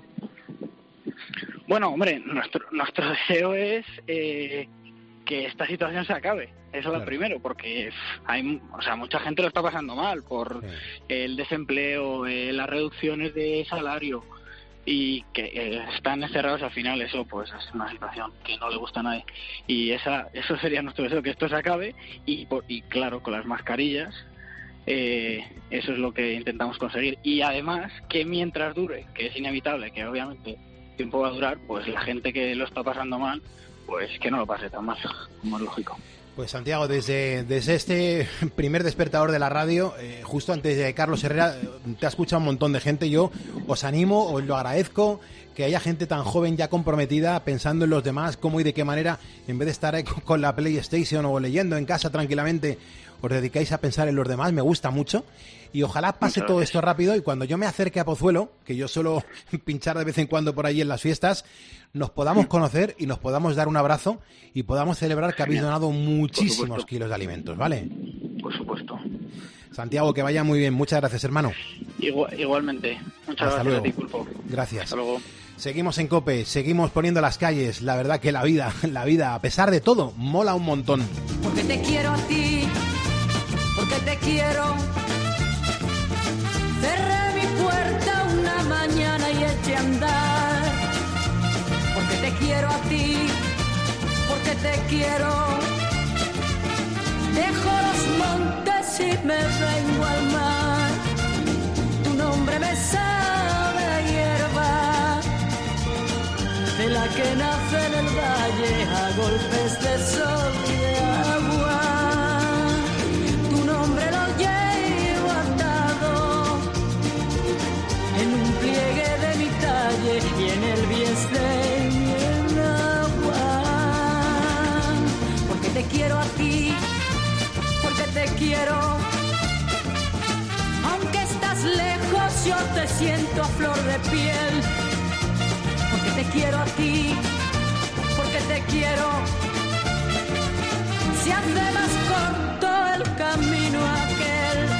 Bueno, hombre, nuestro nuestro deseo es eh, que esta situación se acabe. Eso es Claro. lo primero, porque pff, hay, o sea, mucha gente lo está pasando mal por el desempleo, eh, las reducciones de salario y que eh, están encerrados al final. Eso pues es una situación que no le gusta a nadie. Y esa eso sería nuestro deseo, que esto se acabe y, por- y claro, con las mascarillas. Eh, eso es lo que intentamos conseguir. Y además, que mientras dure, que es inevitable, que obviamente tiempo va a durar, pues la gente que lo está pasando mal, pues que no lo pase tan mal, como es lógico. Pues Santiago, desde, desde este primer despertador de la radio, eh, justo antes de Carlos Herrera, eh, te ha escuchado un montón de gente. Yo os animo, os lo agradezco, que haya gente tan joven ya comprometida, pensando en los demás, cómo y de qué manera, en vez de estar ahí con con la PlayStation o leyendo en casa tranquilamente, os dedicáis a pensar en los demás. Me gusta mucho. Y ojalá pase Muchas todo gracias. esto rápido y cuando yo me acerque a Pozuelo, que yo suelo pinchar de vez en cuando por allí en las fiestas, nos podamos conocer y nos podamos dar un abrazo y podamos celebrar que habéis donado muchísimos supuesto. kilos de alimentos, ¿vale? Por supuesto. Santiago, que vaya muy bien. Muchas gracias, hermano. Igual, igualmente. Muchas Hasta gracias luego. a ti, Pulpo. Gracias. Hasta luego. Seguimos en COPE, seguimos poniendo las calles. La verdad que la vida, la vida, a pesar de todo, mola un montón. Porque te quiero a ti, porque te quiero. Cerré mi puerta una mañana y eché a andar. Porque te quiero a ti, porque te quiero. Dejo los montes y me vengo al mar. Tu nombre me sabe a hierba, de la que nace en el valle a golpes de sol y de agua. Tu nombre lo llevo atado en un pliegue de mi talle y en el bieste y en agua. Porque te quiero a ti, porque te quiero. Aunque estás lejos, yo te siento a flor de piel. Porque te quiero a ti, porque te quiero. Se hace más corto el camino aquel.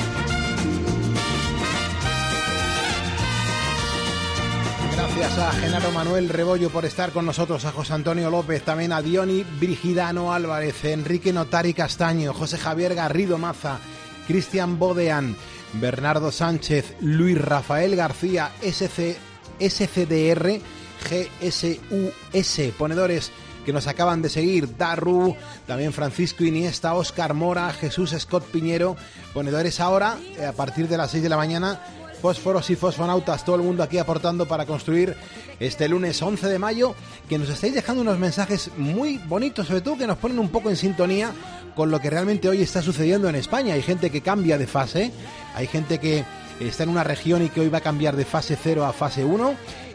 Gracias a Genaro Manuel Rebollo por estar con nosotros, a José Antonio López, también a Diony Brigidano Álvarez, Enrique Notari Castaño, José Javier Garrido Maza, Cristian Bodean, Bernardo Sánchez, Luis Rafael García, S C, S C D R, G S U S, ponedores que nos acaban de seguir, Darru, también Francisco Iniesta, Óscar Mora, Jesús Scott Piñero, ponedores ahora, eh, a partir de las seis de la mañana, fósforos y fosfonautas, todo el mundo aquí aportando para construir este lunes once de mayo, que nos estáis dejando unos mensajes muy bonitos, sobre todo que nos ponen un poco en sintonía con lo que realmente hoy está sucediendo en España. Hay gente que cambia de fase, hay gente que está en una región y que hoy va a cambiar de fase cero a fase uno,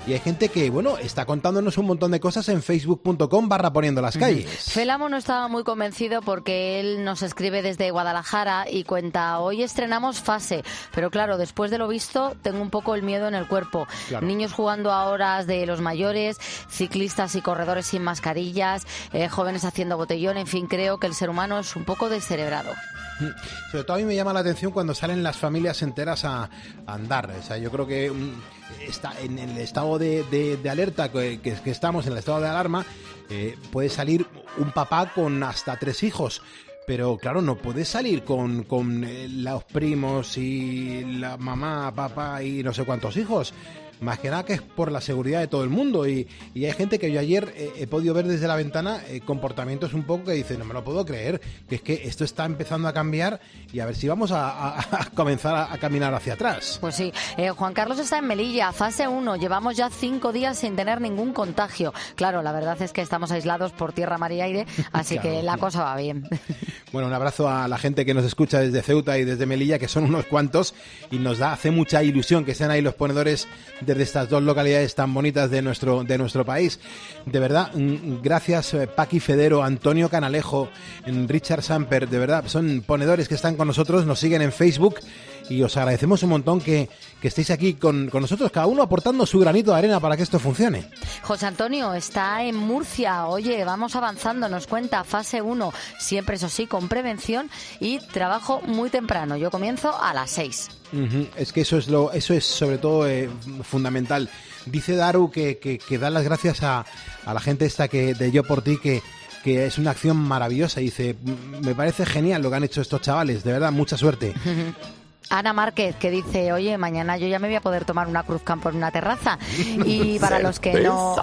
y hay gente que, bueno, está contándonos un montón de cosas en facebook.com barra poniendo las calles. Felamo no estaba muy convencido porque él nos escribe desde Guadalajara y cuenta, hoy estrenamos Fase, pero claro, después de lo visto tengo un poco el miedo en el cuerpo. Claro. Niños jugando a horas de los mayores, ciclistas y corredores sin mascarillas, eh, jóvenes haciendo botellón, en fin, creo que el ser humano es un poco descerebrado. Sobre todo a mí me llama la atención cuando salen las familias enteras a, a andar. O sea, yo creo que um, está en el estado de, de, de alerta que, que, que estamos, en el estado de alarma, eh, puede salir un papá con hasta tres hijos. Pero claro, no puedes salir con, con eh, los primos y la mamá, papá y no sé cuántos hijos. Más que nada que es por la seguridad de todo el mundo. Y, y hay gente que yo ayer eh, he podido ver desde la ventana eh, comportamientos un poco que dicen, no me lo puedo creer, que es que esto está empezando a cambiar y a ver si vamos a, a, a comenzar a, a caminar hacia atrás. Pues sí, eh, Juan Carlos está en Melilla, fase uno, llevamos ya cinco días sin tener ningún contagio. Claro, la verdad es que estamos aislados por tierra, mar y aire, así claro, que la cosa va bien. Bueno, un abrazo a la gente que nos escucha desde Ceuta y desde Melilla, que son unos cuantos, y nos da, hace mucha ilusión que estén ahí los ponedores desde estas dos localidades tan bonitas de nuestro de nuestro país. De verdad, gracias Paqui Federo, Antonio Canalejo, Richard Samper, de verdad, son ponedores que están con nosotros, nos siguen en Facebook y os agradecemos un montón que, que estéis aquí con, con nosotros, cada uno aportando su granito de arena para que esto funcione. José Antonio está en Murcia, oye, vamos avanzando, nos cuenta fase uno, siempre eso sí, con prevención y trabajo muy temprano, yo comienzo a las seis. Uh-huh. Es que eso es lo, eso es sobre todo eh, fundamental. Dice Daru que, que, que da las gracias a, a la gente esta que de Yo por Ti, que, que es una acción maravillosa. Dice, me parece genial lo que han hecho estos chavales, de verdad, mucha suerte. Uh-huh. Ana Márquez, que dice, oye, mañana yo ya me voy a poder tomar una Cruzcampo en una terraza. Y para los que no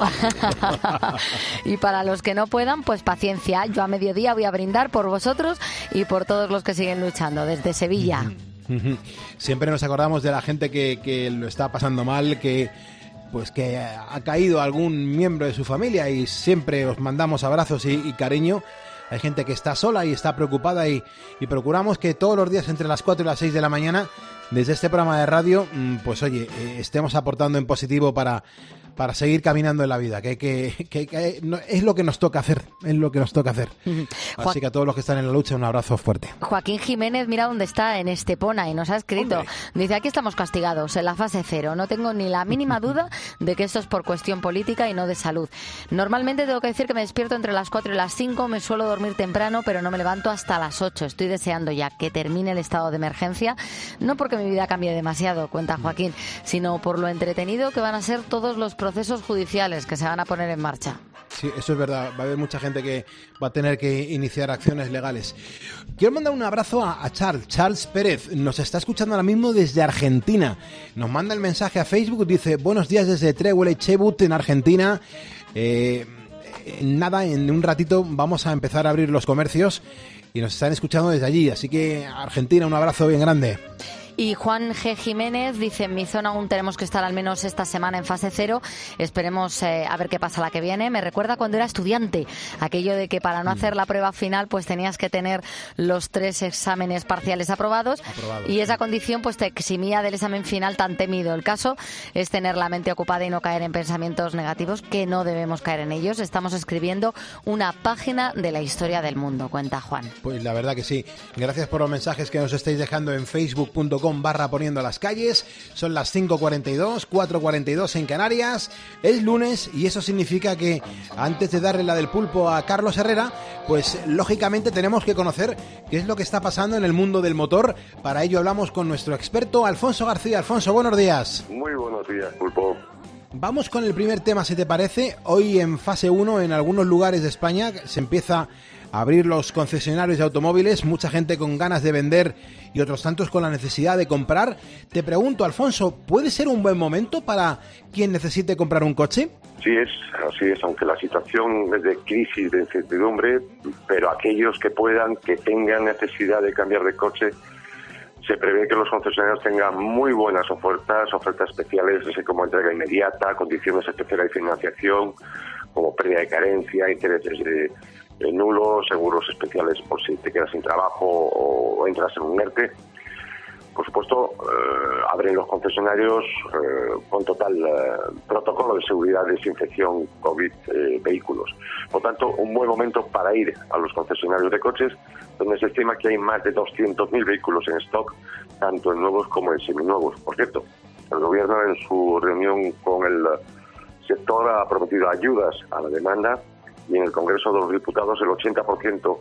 y para los que no puedan, pues paciencia. Yo a mediodía voy a brindar por vosotros y por todos los que siguen luchando desde Sevilla. Siempre nos acordamos de la gente que, que lo está pasando mal, que pues que ha caído algún miembro de su familia, y siempre os mandamos abrazos y, y cariño. Hay gente que está sola y está preocupada, y, y procuramos que todos los días entre las cuatro y las seis de la mañana, desde este programa de radio, pues oye, eh, estemos aportando en positivo para, para seguir caminando en la vida, que, que, que, que no, es lo que nos toca hacer, es lo que nos toca hacer. Así que a todos los que están en la lucha, un abrazo fuerte. Joaquín Jiménez, mira dónde está, en Estepona, y nos ha escrito. Hombre. Dice, aquí estamos castigados, en la fase cero. No tengo ni la mínima duda de que esto es por cuestión política y no de salud. Normalmente tengo que decir que me despierto entre las cuatro y las cinco, me suelo dormir temprano, pero no me levanto hasta las ocho. Estoy deseando ya que termine el estado de emergencia, no porque mi vida cambie demasiado, cuenta Joaquín, sino por lo entretenido que van a ser todos los procesos judiciales que se van a poner en marcha. Sí, eso es verdad. Va a haber mucha gente que va a tener que iniciar acciones legales. Quiero mandar un abrazo a, a Charles, Charles Pérez. Nos está escuchando ahora mismo desde Argentina. Nos manda el mensaje a Facebook. Dice, buenos días desde Trewell Chebut en Argentina. Eh, nada, en un ratito vamos a empezar a abrir los comercios y nos están escuchando desde allí. Así que, Argentina, un abrazo bien grande. Y Juan G. Jiménez dice, en mi zona aún tenemos que estar al menos esta semana en fase cero. Esperemos eh, a ver qué pasa la que viene. Me recuerda cuando era estudiante, aquello de que para no hacer la prueba final pues tenías que tener los tres exámenes parciales aprobados. Aprobado. Y esa condición pues te eximía del examen final tan temido. El caso es tener la mente ocupada y no caer en pensamientos negativos, que no debemos caer en ellos. Estamos escribiendo una página de la historia del mundo, cuenta Juan. Pues la verdad que sí. Gracias por los mensajes que nos estáis dejando en facebook punto com barra poniendo las calles. Son las cinco cuarenta y dos, cuatro cuarenta y dos en Canarias. Es lunes y eso significa que antes de darle la del pulpo a Carlos Herrera, pues lógicamente tenemos que conocer qué es lo que está pasando en el mundo del motor. Para ello hablamos con nuestro experto Alfonso García. Alfonso, buenos días. Muy buenos días, pulpo. Vamos con el primer tema, si te parece. Hoy en fase uno, en algunos lugares de España, se empieza a abrir los concesionarios de automóviles, mucha gente con ganas de vender y otros tantos con la necesidad de comprar. Te pregunto, Alfonso, ¿puede ser un buen momento para quien necesite comprar un coche? Sí es, así es, aunque la situación es de crisis, de incertidumbre, pero aquellos que puedan, que tengan necesidad de cambiar de coche, se prevé que los concesionarios tengan muy buenas ofertas, ofertas especiales, así como entrega inmediata, condiciones especiales de financiación, como pérdida de carencia, intereses de nulos, seguros especiales por si te quedas sin trabajo o entras en un ERTE. Por supuesto, eh, abren los concesionarios eh, con total eh, protocolo de seguridad, desinfección, COVID, eh, vehículos. Por tanto, un buen momento para ir a los concesionarios de coches, donde se estima que hay más de doscientos mil vehículos en stock, tanto en nuevos como en seminuevos. Por cierto, el Gobierno en su reunión con el sector ha prometido ayudas a la demanda y en el Congreso de los Diputados el ochenta por ciento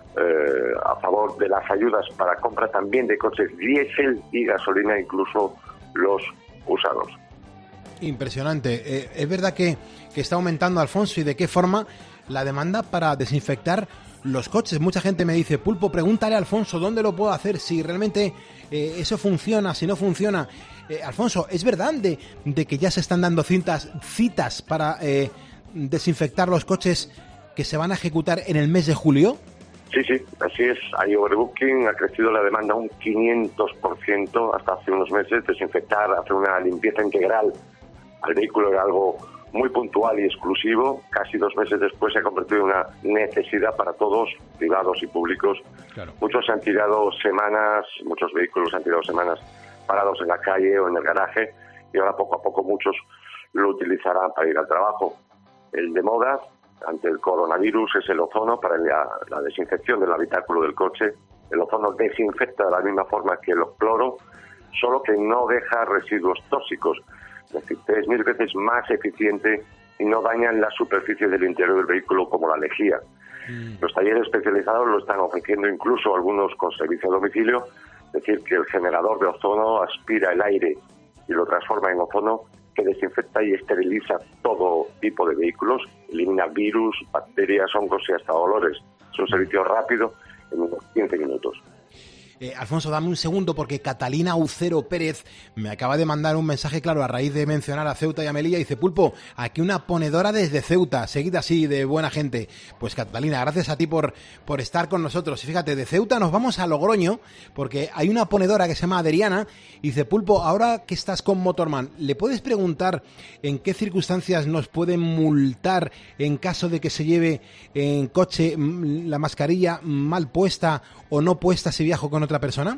Eh, a favor de las ayudas para compra también de coches diésel y gasolina, incluso los usados. Impresionante. Eh, es verdad que, que está aumentando, Alfonso, y de qué forma la demanda para desinfectar los coches. Mucha gente me dice, Pulpo, pregúntale a Alfonso dónde lo puedo hacer, si realmente eh, eso funciona, si no funciona. Eh, Alfonso, ¿es verdad de, de que ya se están dando citas, citas para eh, desinfectar los coches que se van a ejecutar en el mes de julio? Sí, sí, así es. Hay overbooking, ha crecido la demanda un quinientos por ciento hasta hace unos meses. Desinfectar, hacer una limpieza integral al vehículo era algo muy puntual y exclusivo. Casi dos meses después se ha convertido en una necesidad para todos, privados y públicos. Claro. Muchos han tirado semanas, muchos vehículos han tirado semanas parados en la calle o en el garaje, y ahora poco a poco muchos lo utilizarán para ir al trabajo. El de moda ante el coronavirus es el ozono para la, la desinfección del habitáculo del coche. El ozono desinfecta de la misma forma que el cloro, solo que no deja residuos tóxicos, es decir, tres mil veces más eficiente y no dañan la superficie del interior del vehículo como la lejía. Mm. Los talleres especializados lo están ofreciendo, incluso algunos con servicio a domicilio, es decir, que el generador de ozono aspira el aire y lo transforma en ozono que desinfecta y esteriliza todo tipo de vehículos, elimina virus, bacterias, hongos y hasta olores. Es un servicio rápido en unos quince minutos. Eh, Alfonso, dame un segundo porque Catalina Ucero Pérez me acaba de mandar un mensaje, claro, a raíz de mencionar a Ceuta y a Melilla. Dice, Pulpo, aquí una ponedora desde Ceuta, seguida así de buena gente. Pues Catalina, gracias a ti por, por estar con nosotros. Y fíjate, de Ceuta nos vamos a Logroño porque hay una ponedora que se llama Adriana y dice, Pulpo, ahora que estás con Motorman, ¿le puedes preguntar en qué circunstancias nos pueden multar en caso de que se lleve en coche la mascarilla mal puesta o no puesta si viajo con otra persona?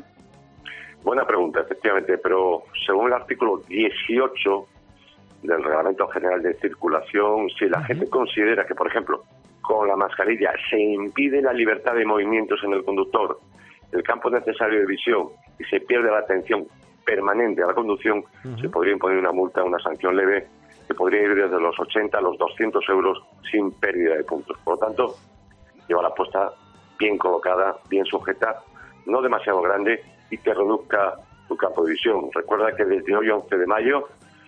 Buena pregunta, efectivamente, pero según el artículo dieciocho del Reglamento General de Circulación, si la uh-huh. gente considera que, por ejemplo, con la mascarilla se impide la libertad de movimientos en el conductor, el campo necesario de visión y se pierde la atención permanente a la conducción, uh-huh. se podría imponer una multa, una sanción leve, que podría ir desde los ochenta a los doscientos euros sin pérdida de puntos. Por lo tanto, lleva la puesta bien colocada, bien sujeta, no demasiado grande y que reduzca tu campo de visión. Recuerda que desde hoy, once de mayo,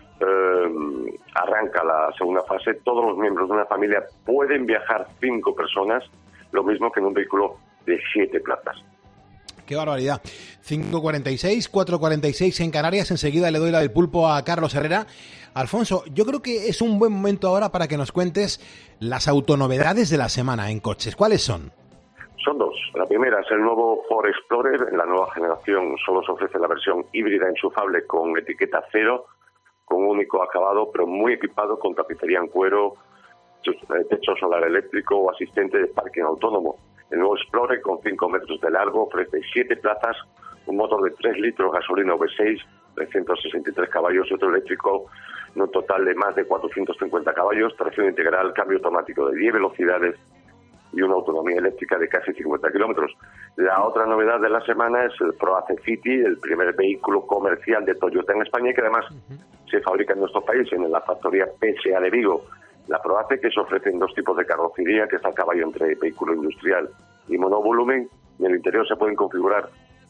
eh, arranca la segunda fase. Todos los miembros de una familia pueden viajar cinco personas, lo mismo que en un vehículo de siete plazas. ¡Qué barbaridad! cinco cuarenta y seis, cuatro cuarenta y seis en Canarias. Enseguida le doy la del pulpo a Carlos Herrera. Alfonso, yo creo que es un buen momento ahora para que nos cuentes las autonovedades de la semana en coches. ¿Cuáles son? Son dos. La primera es el nuevo Ford Explorer. En la nueva generación solo se ofrece la versión híbrida enchufable con etiqueta cero, con un único acabado, pero muy equipado con tapicería en cuero, techo solar eléctrico o asistente de parking autónomo. El nuevo Explorer, con cinco metros de largo, ofrece siete plazas, un motor de tres litros, gasolina V seis, trescientos sesenta y tres caballos y otro eléctrico, en un total de más de cuatrocientos cincuenta caballos, tracción integral, cambio automático de diez velocidades y una autonomía eléctrica de casi cincuenta kilómetros. La otra novedad de la semana es el Proace City, el primer vehículo comercial de Toyota en España y que además uh-huh. se fabrica en nuestro país, en la factoría P S A de Vigo. La Proace, que se ofrece en dos tipos de carrocería, que está a caballo entre vehículo industrial y monovolumen. En el interior se pueden configurar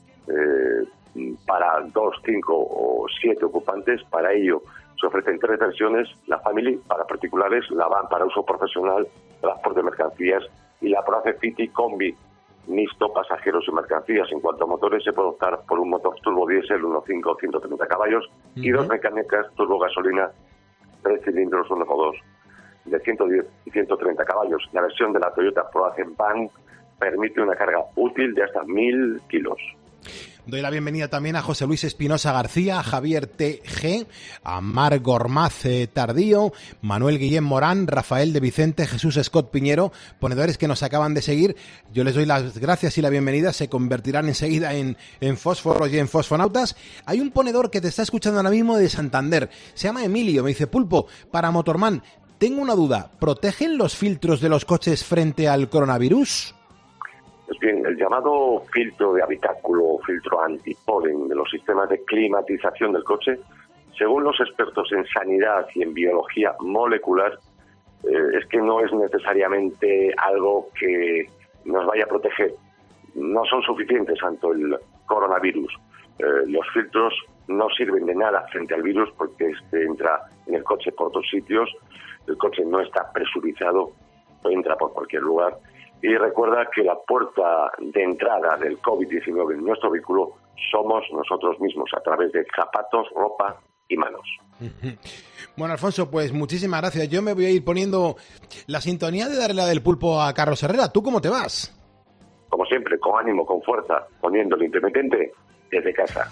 eh, para dos, cinco o siete ocupantes. Para ello se ofrecen tres versiones: la Family para particulares, la Van para uso profesional, transporte de mercancías, y la Proace City Combi, mixto, pasajeros y mercancías. En cuanto a motores, se puede optar por un motor turbo diésel uno punto cinco, ciento treinta caballos, uh-huh. y dos mecánicas turbo gasolina, tres cilindros uno punto dos, de ciento diez y ciento treinta caballos. La versión de la Toyota Proace Van permite una carga útil de hasta mil kilos. Doy la bienvenida también a José Luis Espinosa García, a Javier T G, a Mar Gormaz eh, Tardío, Manuel Guillén Morán, Rafael de Vicente, Jesús Scott Piñero, ponedores que nos acaban de seguir. Yo les doy las gracias y la bienvenida, se convertirán enseguida en, en fósforos y en fosfonautas. Hay un ponedor que te está escuchando ahora mismo de Santander, se llama Emilio, me dice: Pulpo, para Motorman, tengo una duda, ¿protegen los filtros de los coches frente al coronavirus? Pues bien, el llamado filtro de habitáculo o filtro antipolen de los sistemas de climatización del coche, según los expertos en sanidad y en biología molecular, eh, es que no es necesariamente algo que nos vaya a proteger. No son suficientes ante el coronavirus. Eh, los filtros no sirven de nada frente al virus porque este entra en el coche por otros sitios, el coche no está presurizado, entra por cualquier lugar. Y recuerda que la puerta de entrada del COVID diecinueve en nuestro vehículo somos nosotros mismos, a través de zapatos, ropa y manos. Bueno, Alfonso, pues muchísimas gracias. Yo me voy a ir poniendo la sintonía de darle la del pulpo a Carlos Herrera. ¿Tú cómo te vas? Como siempre, con ánimo, con fuerza, poniendo el intermitente desde casa.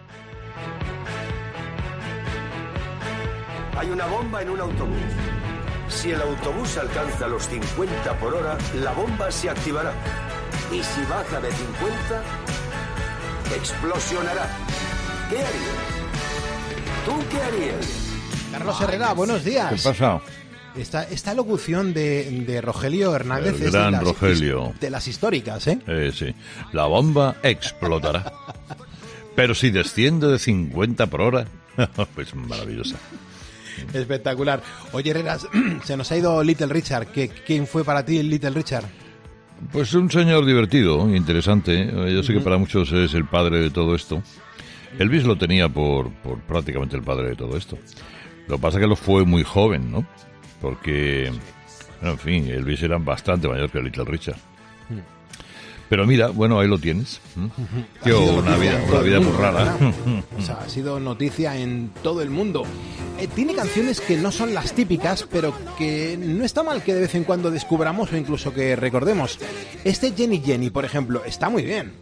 Hay una bomba en un autobús. Si el autobús alcanza los cincuenta por hora, la bomba se activará. Y si baja de cincuenta, explosionará. ¿Qué harías? ¿Tú qué harías? Carlos Herrera, buenos días. ¿Qué pasa? Esta, esta locución de, de Rogelio Hernández El es gran de las, Rogelio. de las históricas, ¿eh? Eh, sí. La bomba explotará. Pero si desciende de cincuenta por hora, pues maravillosa. Espectacular. Oye, Herreras, se nos ha ido Little Richard. ¿Qué, ¿Quién fue para ti el Little Richard? Pues un señor divertido, interesante. Yo sé que para muchos es el padre de todo esto. Elvis lo tenía por, por prácticamente el padre de todo esto. Lo que pasa es que lo fue muy joven, ¿no? Porque, en fin, Elvis era bastante mayor que Little Richard. Pero mira, bueno, ahí lo tienes. Qué una vida, una vida muy rara. O sea, ha sido noticia en todo el mundo. Eh, tiene canciones que no son las típicas, pero que no está mal que de vez en cuando descubramos o incluso que recordemos. Este Jenny Jenny, por ejemplo, está muy bien.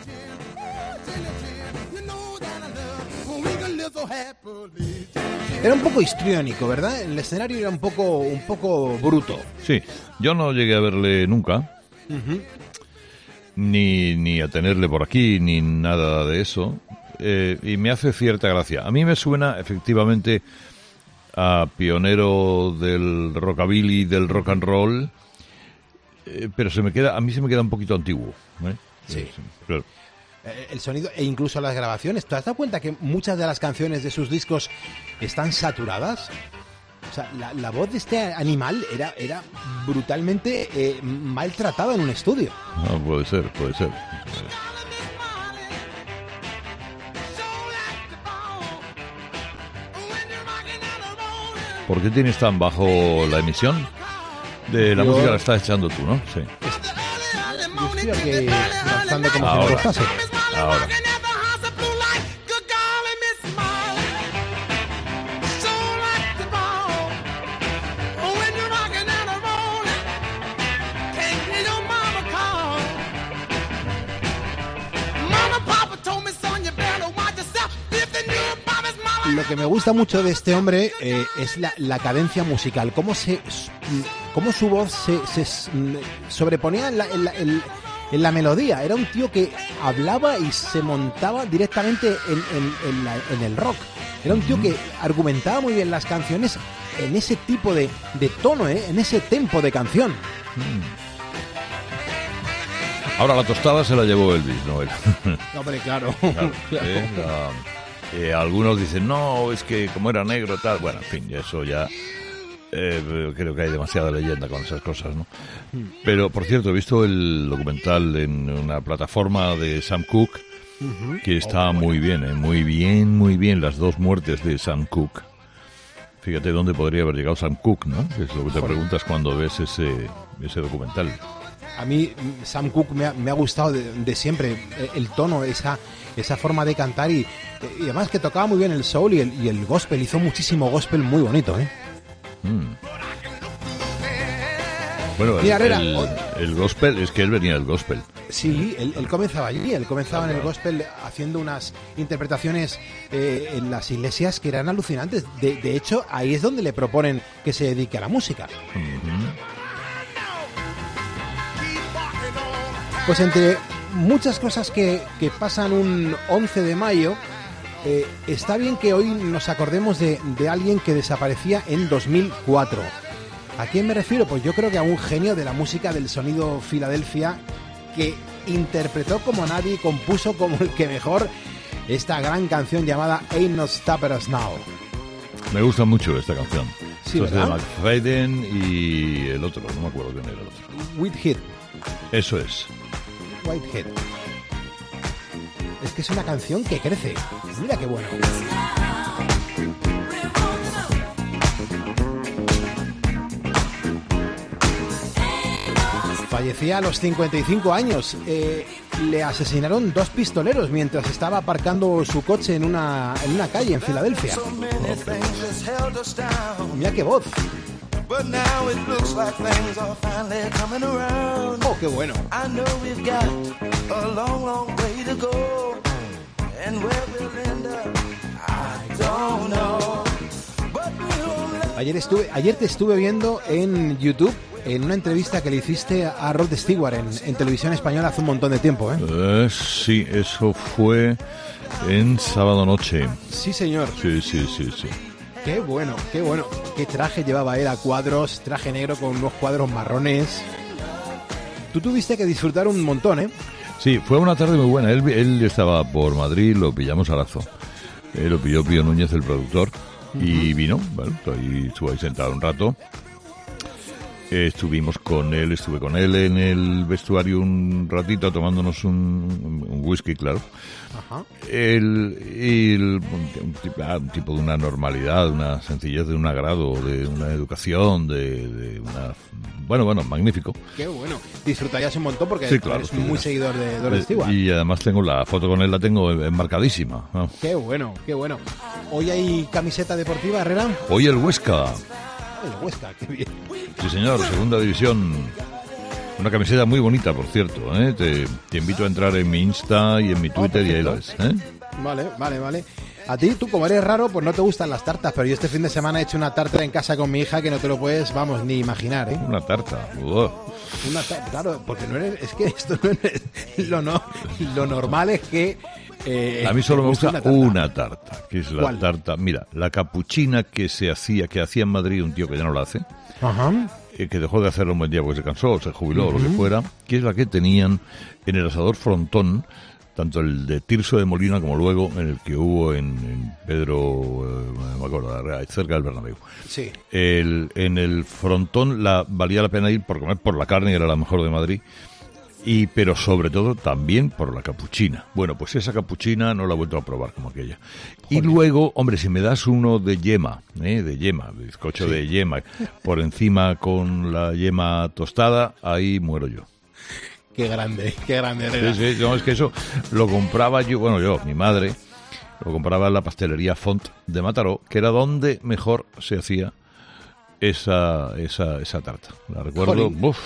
Era un poco histriónico, ¿verdad? El escenario era un poco, un poco bruto. Sí, yo no llegué a verle nunca. Uh-huh. Ni, ni a tenerle por aquí, ni nada de eso. Eh, y me hace cierta gracia. A mí me suena, efectivamente, a pionero del rockabilly, del rock and roll, eh, pero se me queda, a mí se me queda un poquito antiguo. ¿eh? Sí. Eh, claro. El sonido e incluso las grabaciones. ¿Te has dado cuenta que muchas de las canciones de sus discos están saturadas? O sea, la, la voz de este animal era, era brutalmente eh, maltratada en un estudio. No, puede ser, puede ser. ¿Por qué tienes tan bajo la emisión? De la Yo... música la estás echando tú, ¿no? Sí. Yo estoy aquí bastante como ahora, si me gustase. Ahora. Lo que me gusta mucho de este hombre eh, es la, la cadencia musical, cómo se, cómo su voz se, se sobreponía en la, en, la, en, en la melodía. Era un tío que hablaba y se montaba directamente en, en, en, la, en el rock. Era un tío que argumentaba muy bien las canciones en ese tipo de, de tono, ¿eh? En ese tempo de canción. Ahora la tostada se la llevó Elvis, ¿no? Él. Hombre, claro. Claro, eh, la... Eh, algunos dicen, no, es que como era negro, tal. Bueno, en fin, eso ya eh, creo que hay demasiada leyenda con esas cosas, ¿no? Pero, por cierto, he visto el documental en una plataforma de Sam Cooke, que está muy bien, ¿eh? Muy bien, muy bien, las dos muertes de Sam Cooke. Fíjate dónde podría haber llegado Sam Cooke, ¿no? Es lo que te preguntas cuando ves ese, ese documental. A mí Sam Cooke me ha, me ha gustado de, de siempre, el tono, esa esa forma de cantar y, y además que tocaba muy bien el soul y el, y el gospel, hizo muchísimo gospel muy bonito, ¿eh? Mm. Bueno, Mira, el, Herrera, el, o- el gospel, es que él venía del gospel. Sí, él, él comenzaba allí, él comenzaba en el gospel haciendo unas interpretaciones eh, en las iglesias que eran alucinantes. De, de hecho, ahí es donde le proponen que se dedique a la música. Pues entre muchas cosas que, que pasan un once de mayo, eh, está bien que hoy nos acordemos de, de alguien que desaparecía en dos mil cuatro. ¿A quién me refiero? Pues yo creo que a un genio de la música del sonido Filadelfia que interpretó como nadie y compuso como el que mejor esta gran canción llamada Ain't No Stopping Us Now. Me gusta mucho esta canción. Sí, Esto es de ¿verdad? McFadden y el otro, no me acuerdo quién era el otro. Whitehead. Eso es. Whitehead. Es que es una canción que crece. Mira qué bueno. Fallecía a los cincuenta y cinco años. Eh, le asesinaron dos pistoleros mientras estaba aparcando su coche en una, en una calle en Filadelfia. Mira qué voz. But now it looks like things are finally coming around. Oh, qué bueno. I know we've got a long, long way to go. And where we'll end up, I don't know. But we'll Ayer, estuve, ayer te estuve viendo en YouTube en una entrevista que le hiciste a Rod Stewart en, en televisión española hace un montón de tiempo, ¿eh? Eh, sí, eso fue en sábado noche. Sí, señor. Sí, sí, sí, sí. Qué bueno, qué bueno. Qué traje llevaba él a cuadros, traje negro con unos cuadros marrones. Tú tuviste que disfrutar un montón, ¿eh? Sí, fue una tarde muy buena. Él, él estaba por Madrid, lo pillamos a lazo. Eh, lo pilló Pío Núñez, el productor, y vino. Bueno, ahí estuvo ahí sentado un rato. Eh, estuvimos con él, estuve con él en el vestuario un ratito tomándonos un, un whisky, claro. Ajá. El, el- un, tipo, ah, un tipo de una normalidad, de una sencillez, de un agrado, de una educación, de, de una... Bueno, bueno, magnífico. Qué bueno. Disfrutarías un montón porque Sí, claro, eres sí, muy ya. seguidor de Rod Eh, Stewart. Y además tengo la foto con él, la tengo enmarcadísima, ¿no? Qué bueno, qué bueno. Hoy hay camiseta deportiva, Herrera. Hoy el Huesca. El Huesca, qué bien. Sí, señor, segunda división. Una camiseta muy bonita, por cierto, ¿eh? Te, te invito a entrar en mi Insta y en mi Twitter y ahí la ves, ¿eh? Vale, vale, vale. A ti, tú como eres raro, pues no te gustan las tartas, pero yo este fin de semana he hecho una tarta en casa con mi hija que no te lo puedes, vamos, ni imaginar, ¿eh? Una tarta. Uah. Una tarta, claro, porque no eres, es que esto no es, lo, no, lo normal es que... eh, A mí solo te me guste gusta una tarta, que es la ¿Cuál? tarta... Mira, la capuchina que se hacía, que hacía en Madrid un tío que ya no la hace, Ajá. eh, que dejó de hacerlo un buen día porque se cansó, se jubiló o lo que Ujú. fuera, que es la que tenían en el asador Frontón, tanto el de Tirso de Molina como luego en el que hubo en, en Pedro, eh, no me acuerdo, cerca del Bernabéu. Sí. El, en el Frontón la, valía la pena ir por comer por la carne, que era la mejor de Madrid, y pero sobre todo también por la capuchina. Bueno, pues esa capuchina no la he vuelto a probar como aquella. Y luego, hombre, si me das uno de yema, ¿eh? de yema, de bizcocho Sí. de yema, por encima con la yema tostada, ahí muero yo. Qué grande, qué grande, Herrera. Sí, sí, no, es que eso lo compraba yo, bueno, yo, mi madre, lo compraba en la pastelería Font de Mataró, que era donde mejor se hacía esa, esa, esa tarta. La recuerdo, Jolín. uf.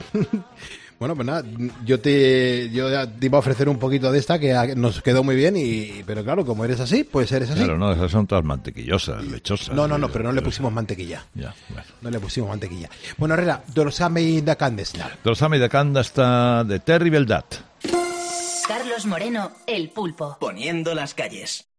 Bueno, pues nada, yo te, yo ya te iba a ofrecer un poquito de esta que a- nos quedó muy bien, y pero claro, como eres así, pues eres así. Claro, no, esas son todas mantequillosas, lechosas. No, no, no, pero no le pusimos mantequilla. Ya, bueno. No le pusimos mantequilla. Bueno, Herrera, dorsame da candesla. Dorsame da canda está de Terrible Dat. Carlos Moreno, El Pulpo. Poniendo las calles.